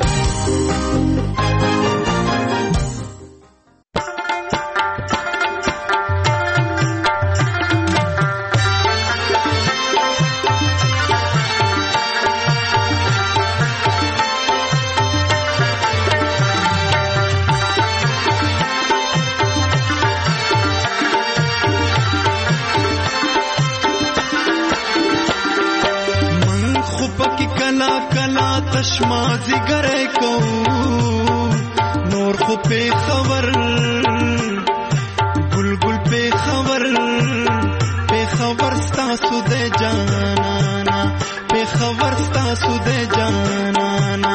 تشمازی گره کو نور خو پہ خبر گل گل پہ خبر ستاسو دے جانانا پہ خبر ستاسو دے جانانا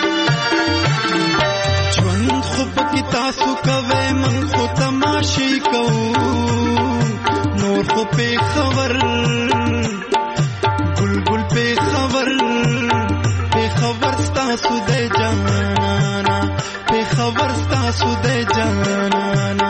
جوان خو پکی تاسو کوے من خو تماشی کو نور خو پہ خبر گل گل پہ خبر ستاسو دے جانانا پہ خبر ستاسو دے جانانا.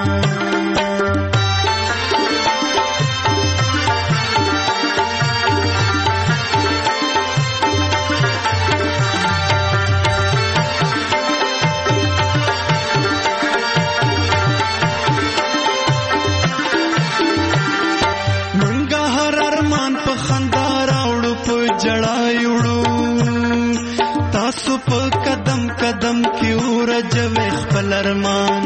منگا ہر ارمان پہ خندا راوڑو پہ جڑایوڑو تاسو په قدم قدم کې ورجوي خپل ارمان.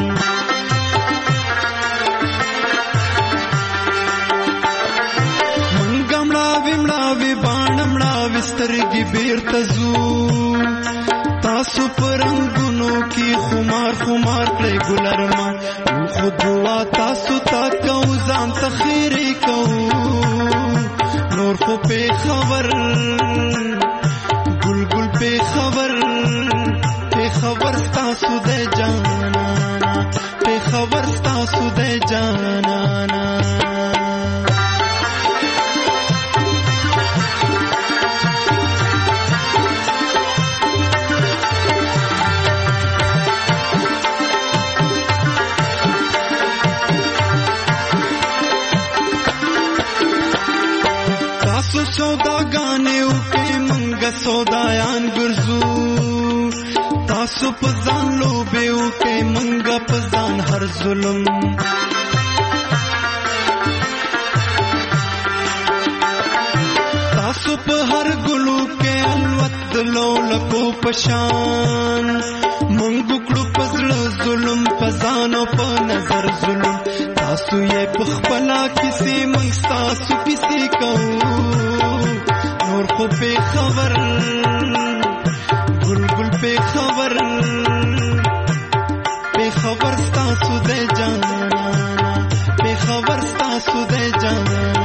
منګ مړاوي باڼ سترګې بیرته ځو تاسو په رنګونو کې خمار کړئ ګل ارمان. خو دعا تاسو ته کوو ځان ته خیرې کوو نور خو پې خبر پہ خبر ستاسو دے جانانا پہ خبر ستاسو دے جانانا. تاسو سوداګانې وکړئ منګه سودایان ګرځو تاسو په ځان لوبې وکړئ منګه په ځان هر ظلم. تاسو په هر ګلو کې الوت د لولکو پشان منګو کړو په زړه ظلم په ځان او په نظر ظلم. تاسو یې په خپله کیسې منګ ستاسو کیسې کوو نور خو پې خبر گل گل پہ خبر ستاسو دے جانانا پہ خبر ستاسو دے جانانا.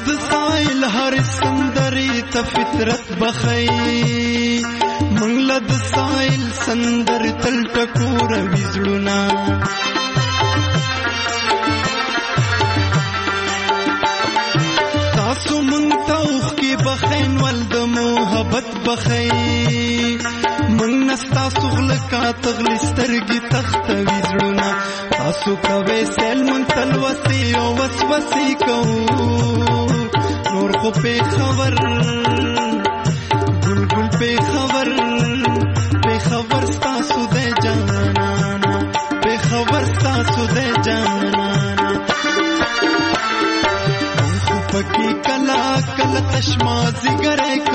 د سایل هر سندرې ته فطرت بخی منګله د سایل سندر تل ټکور وزړونا تاسو مونږ ته اوخ کې بخین ول د محبت بخی مونږ نستا سغل کا تغلی سترګي تخت وزړونا تاسو کوي سیل مونږ تل وسی او وسوسې کوو نور خو په خبر گل په خبر ستاسو د جانانا په خبر ستاسو د جانانا خو پکې کلا کلا تشما زګره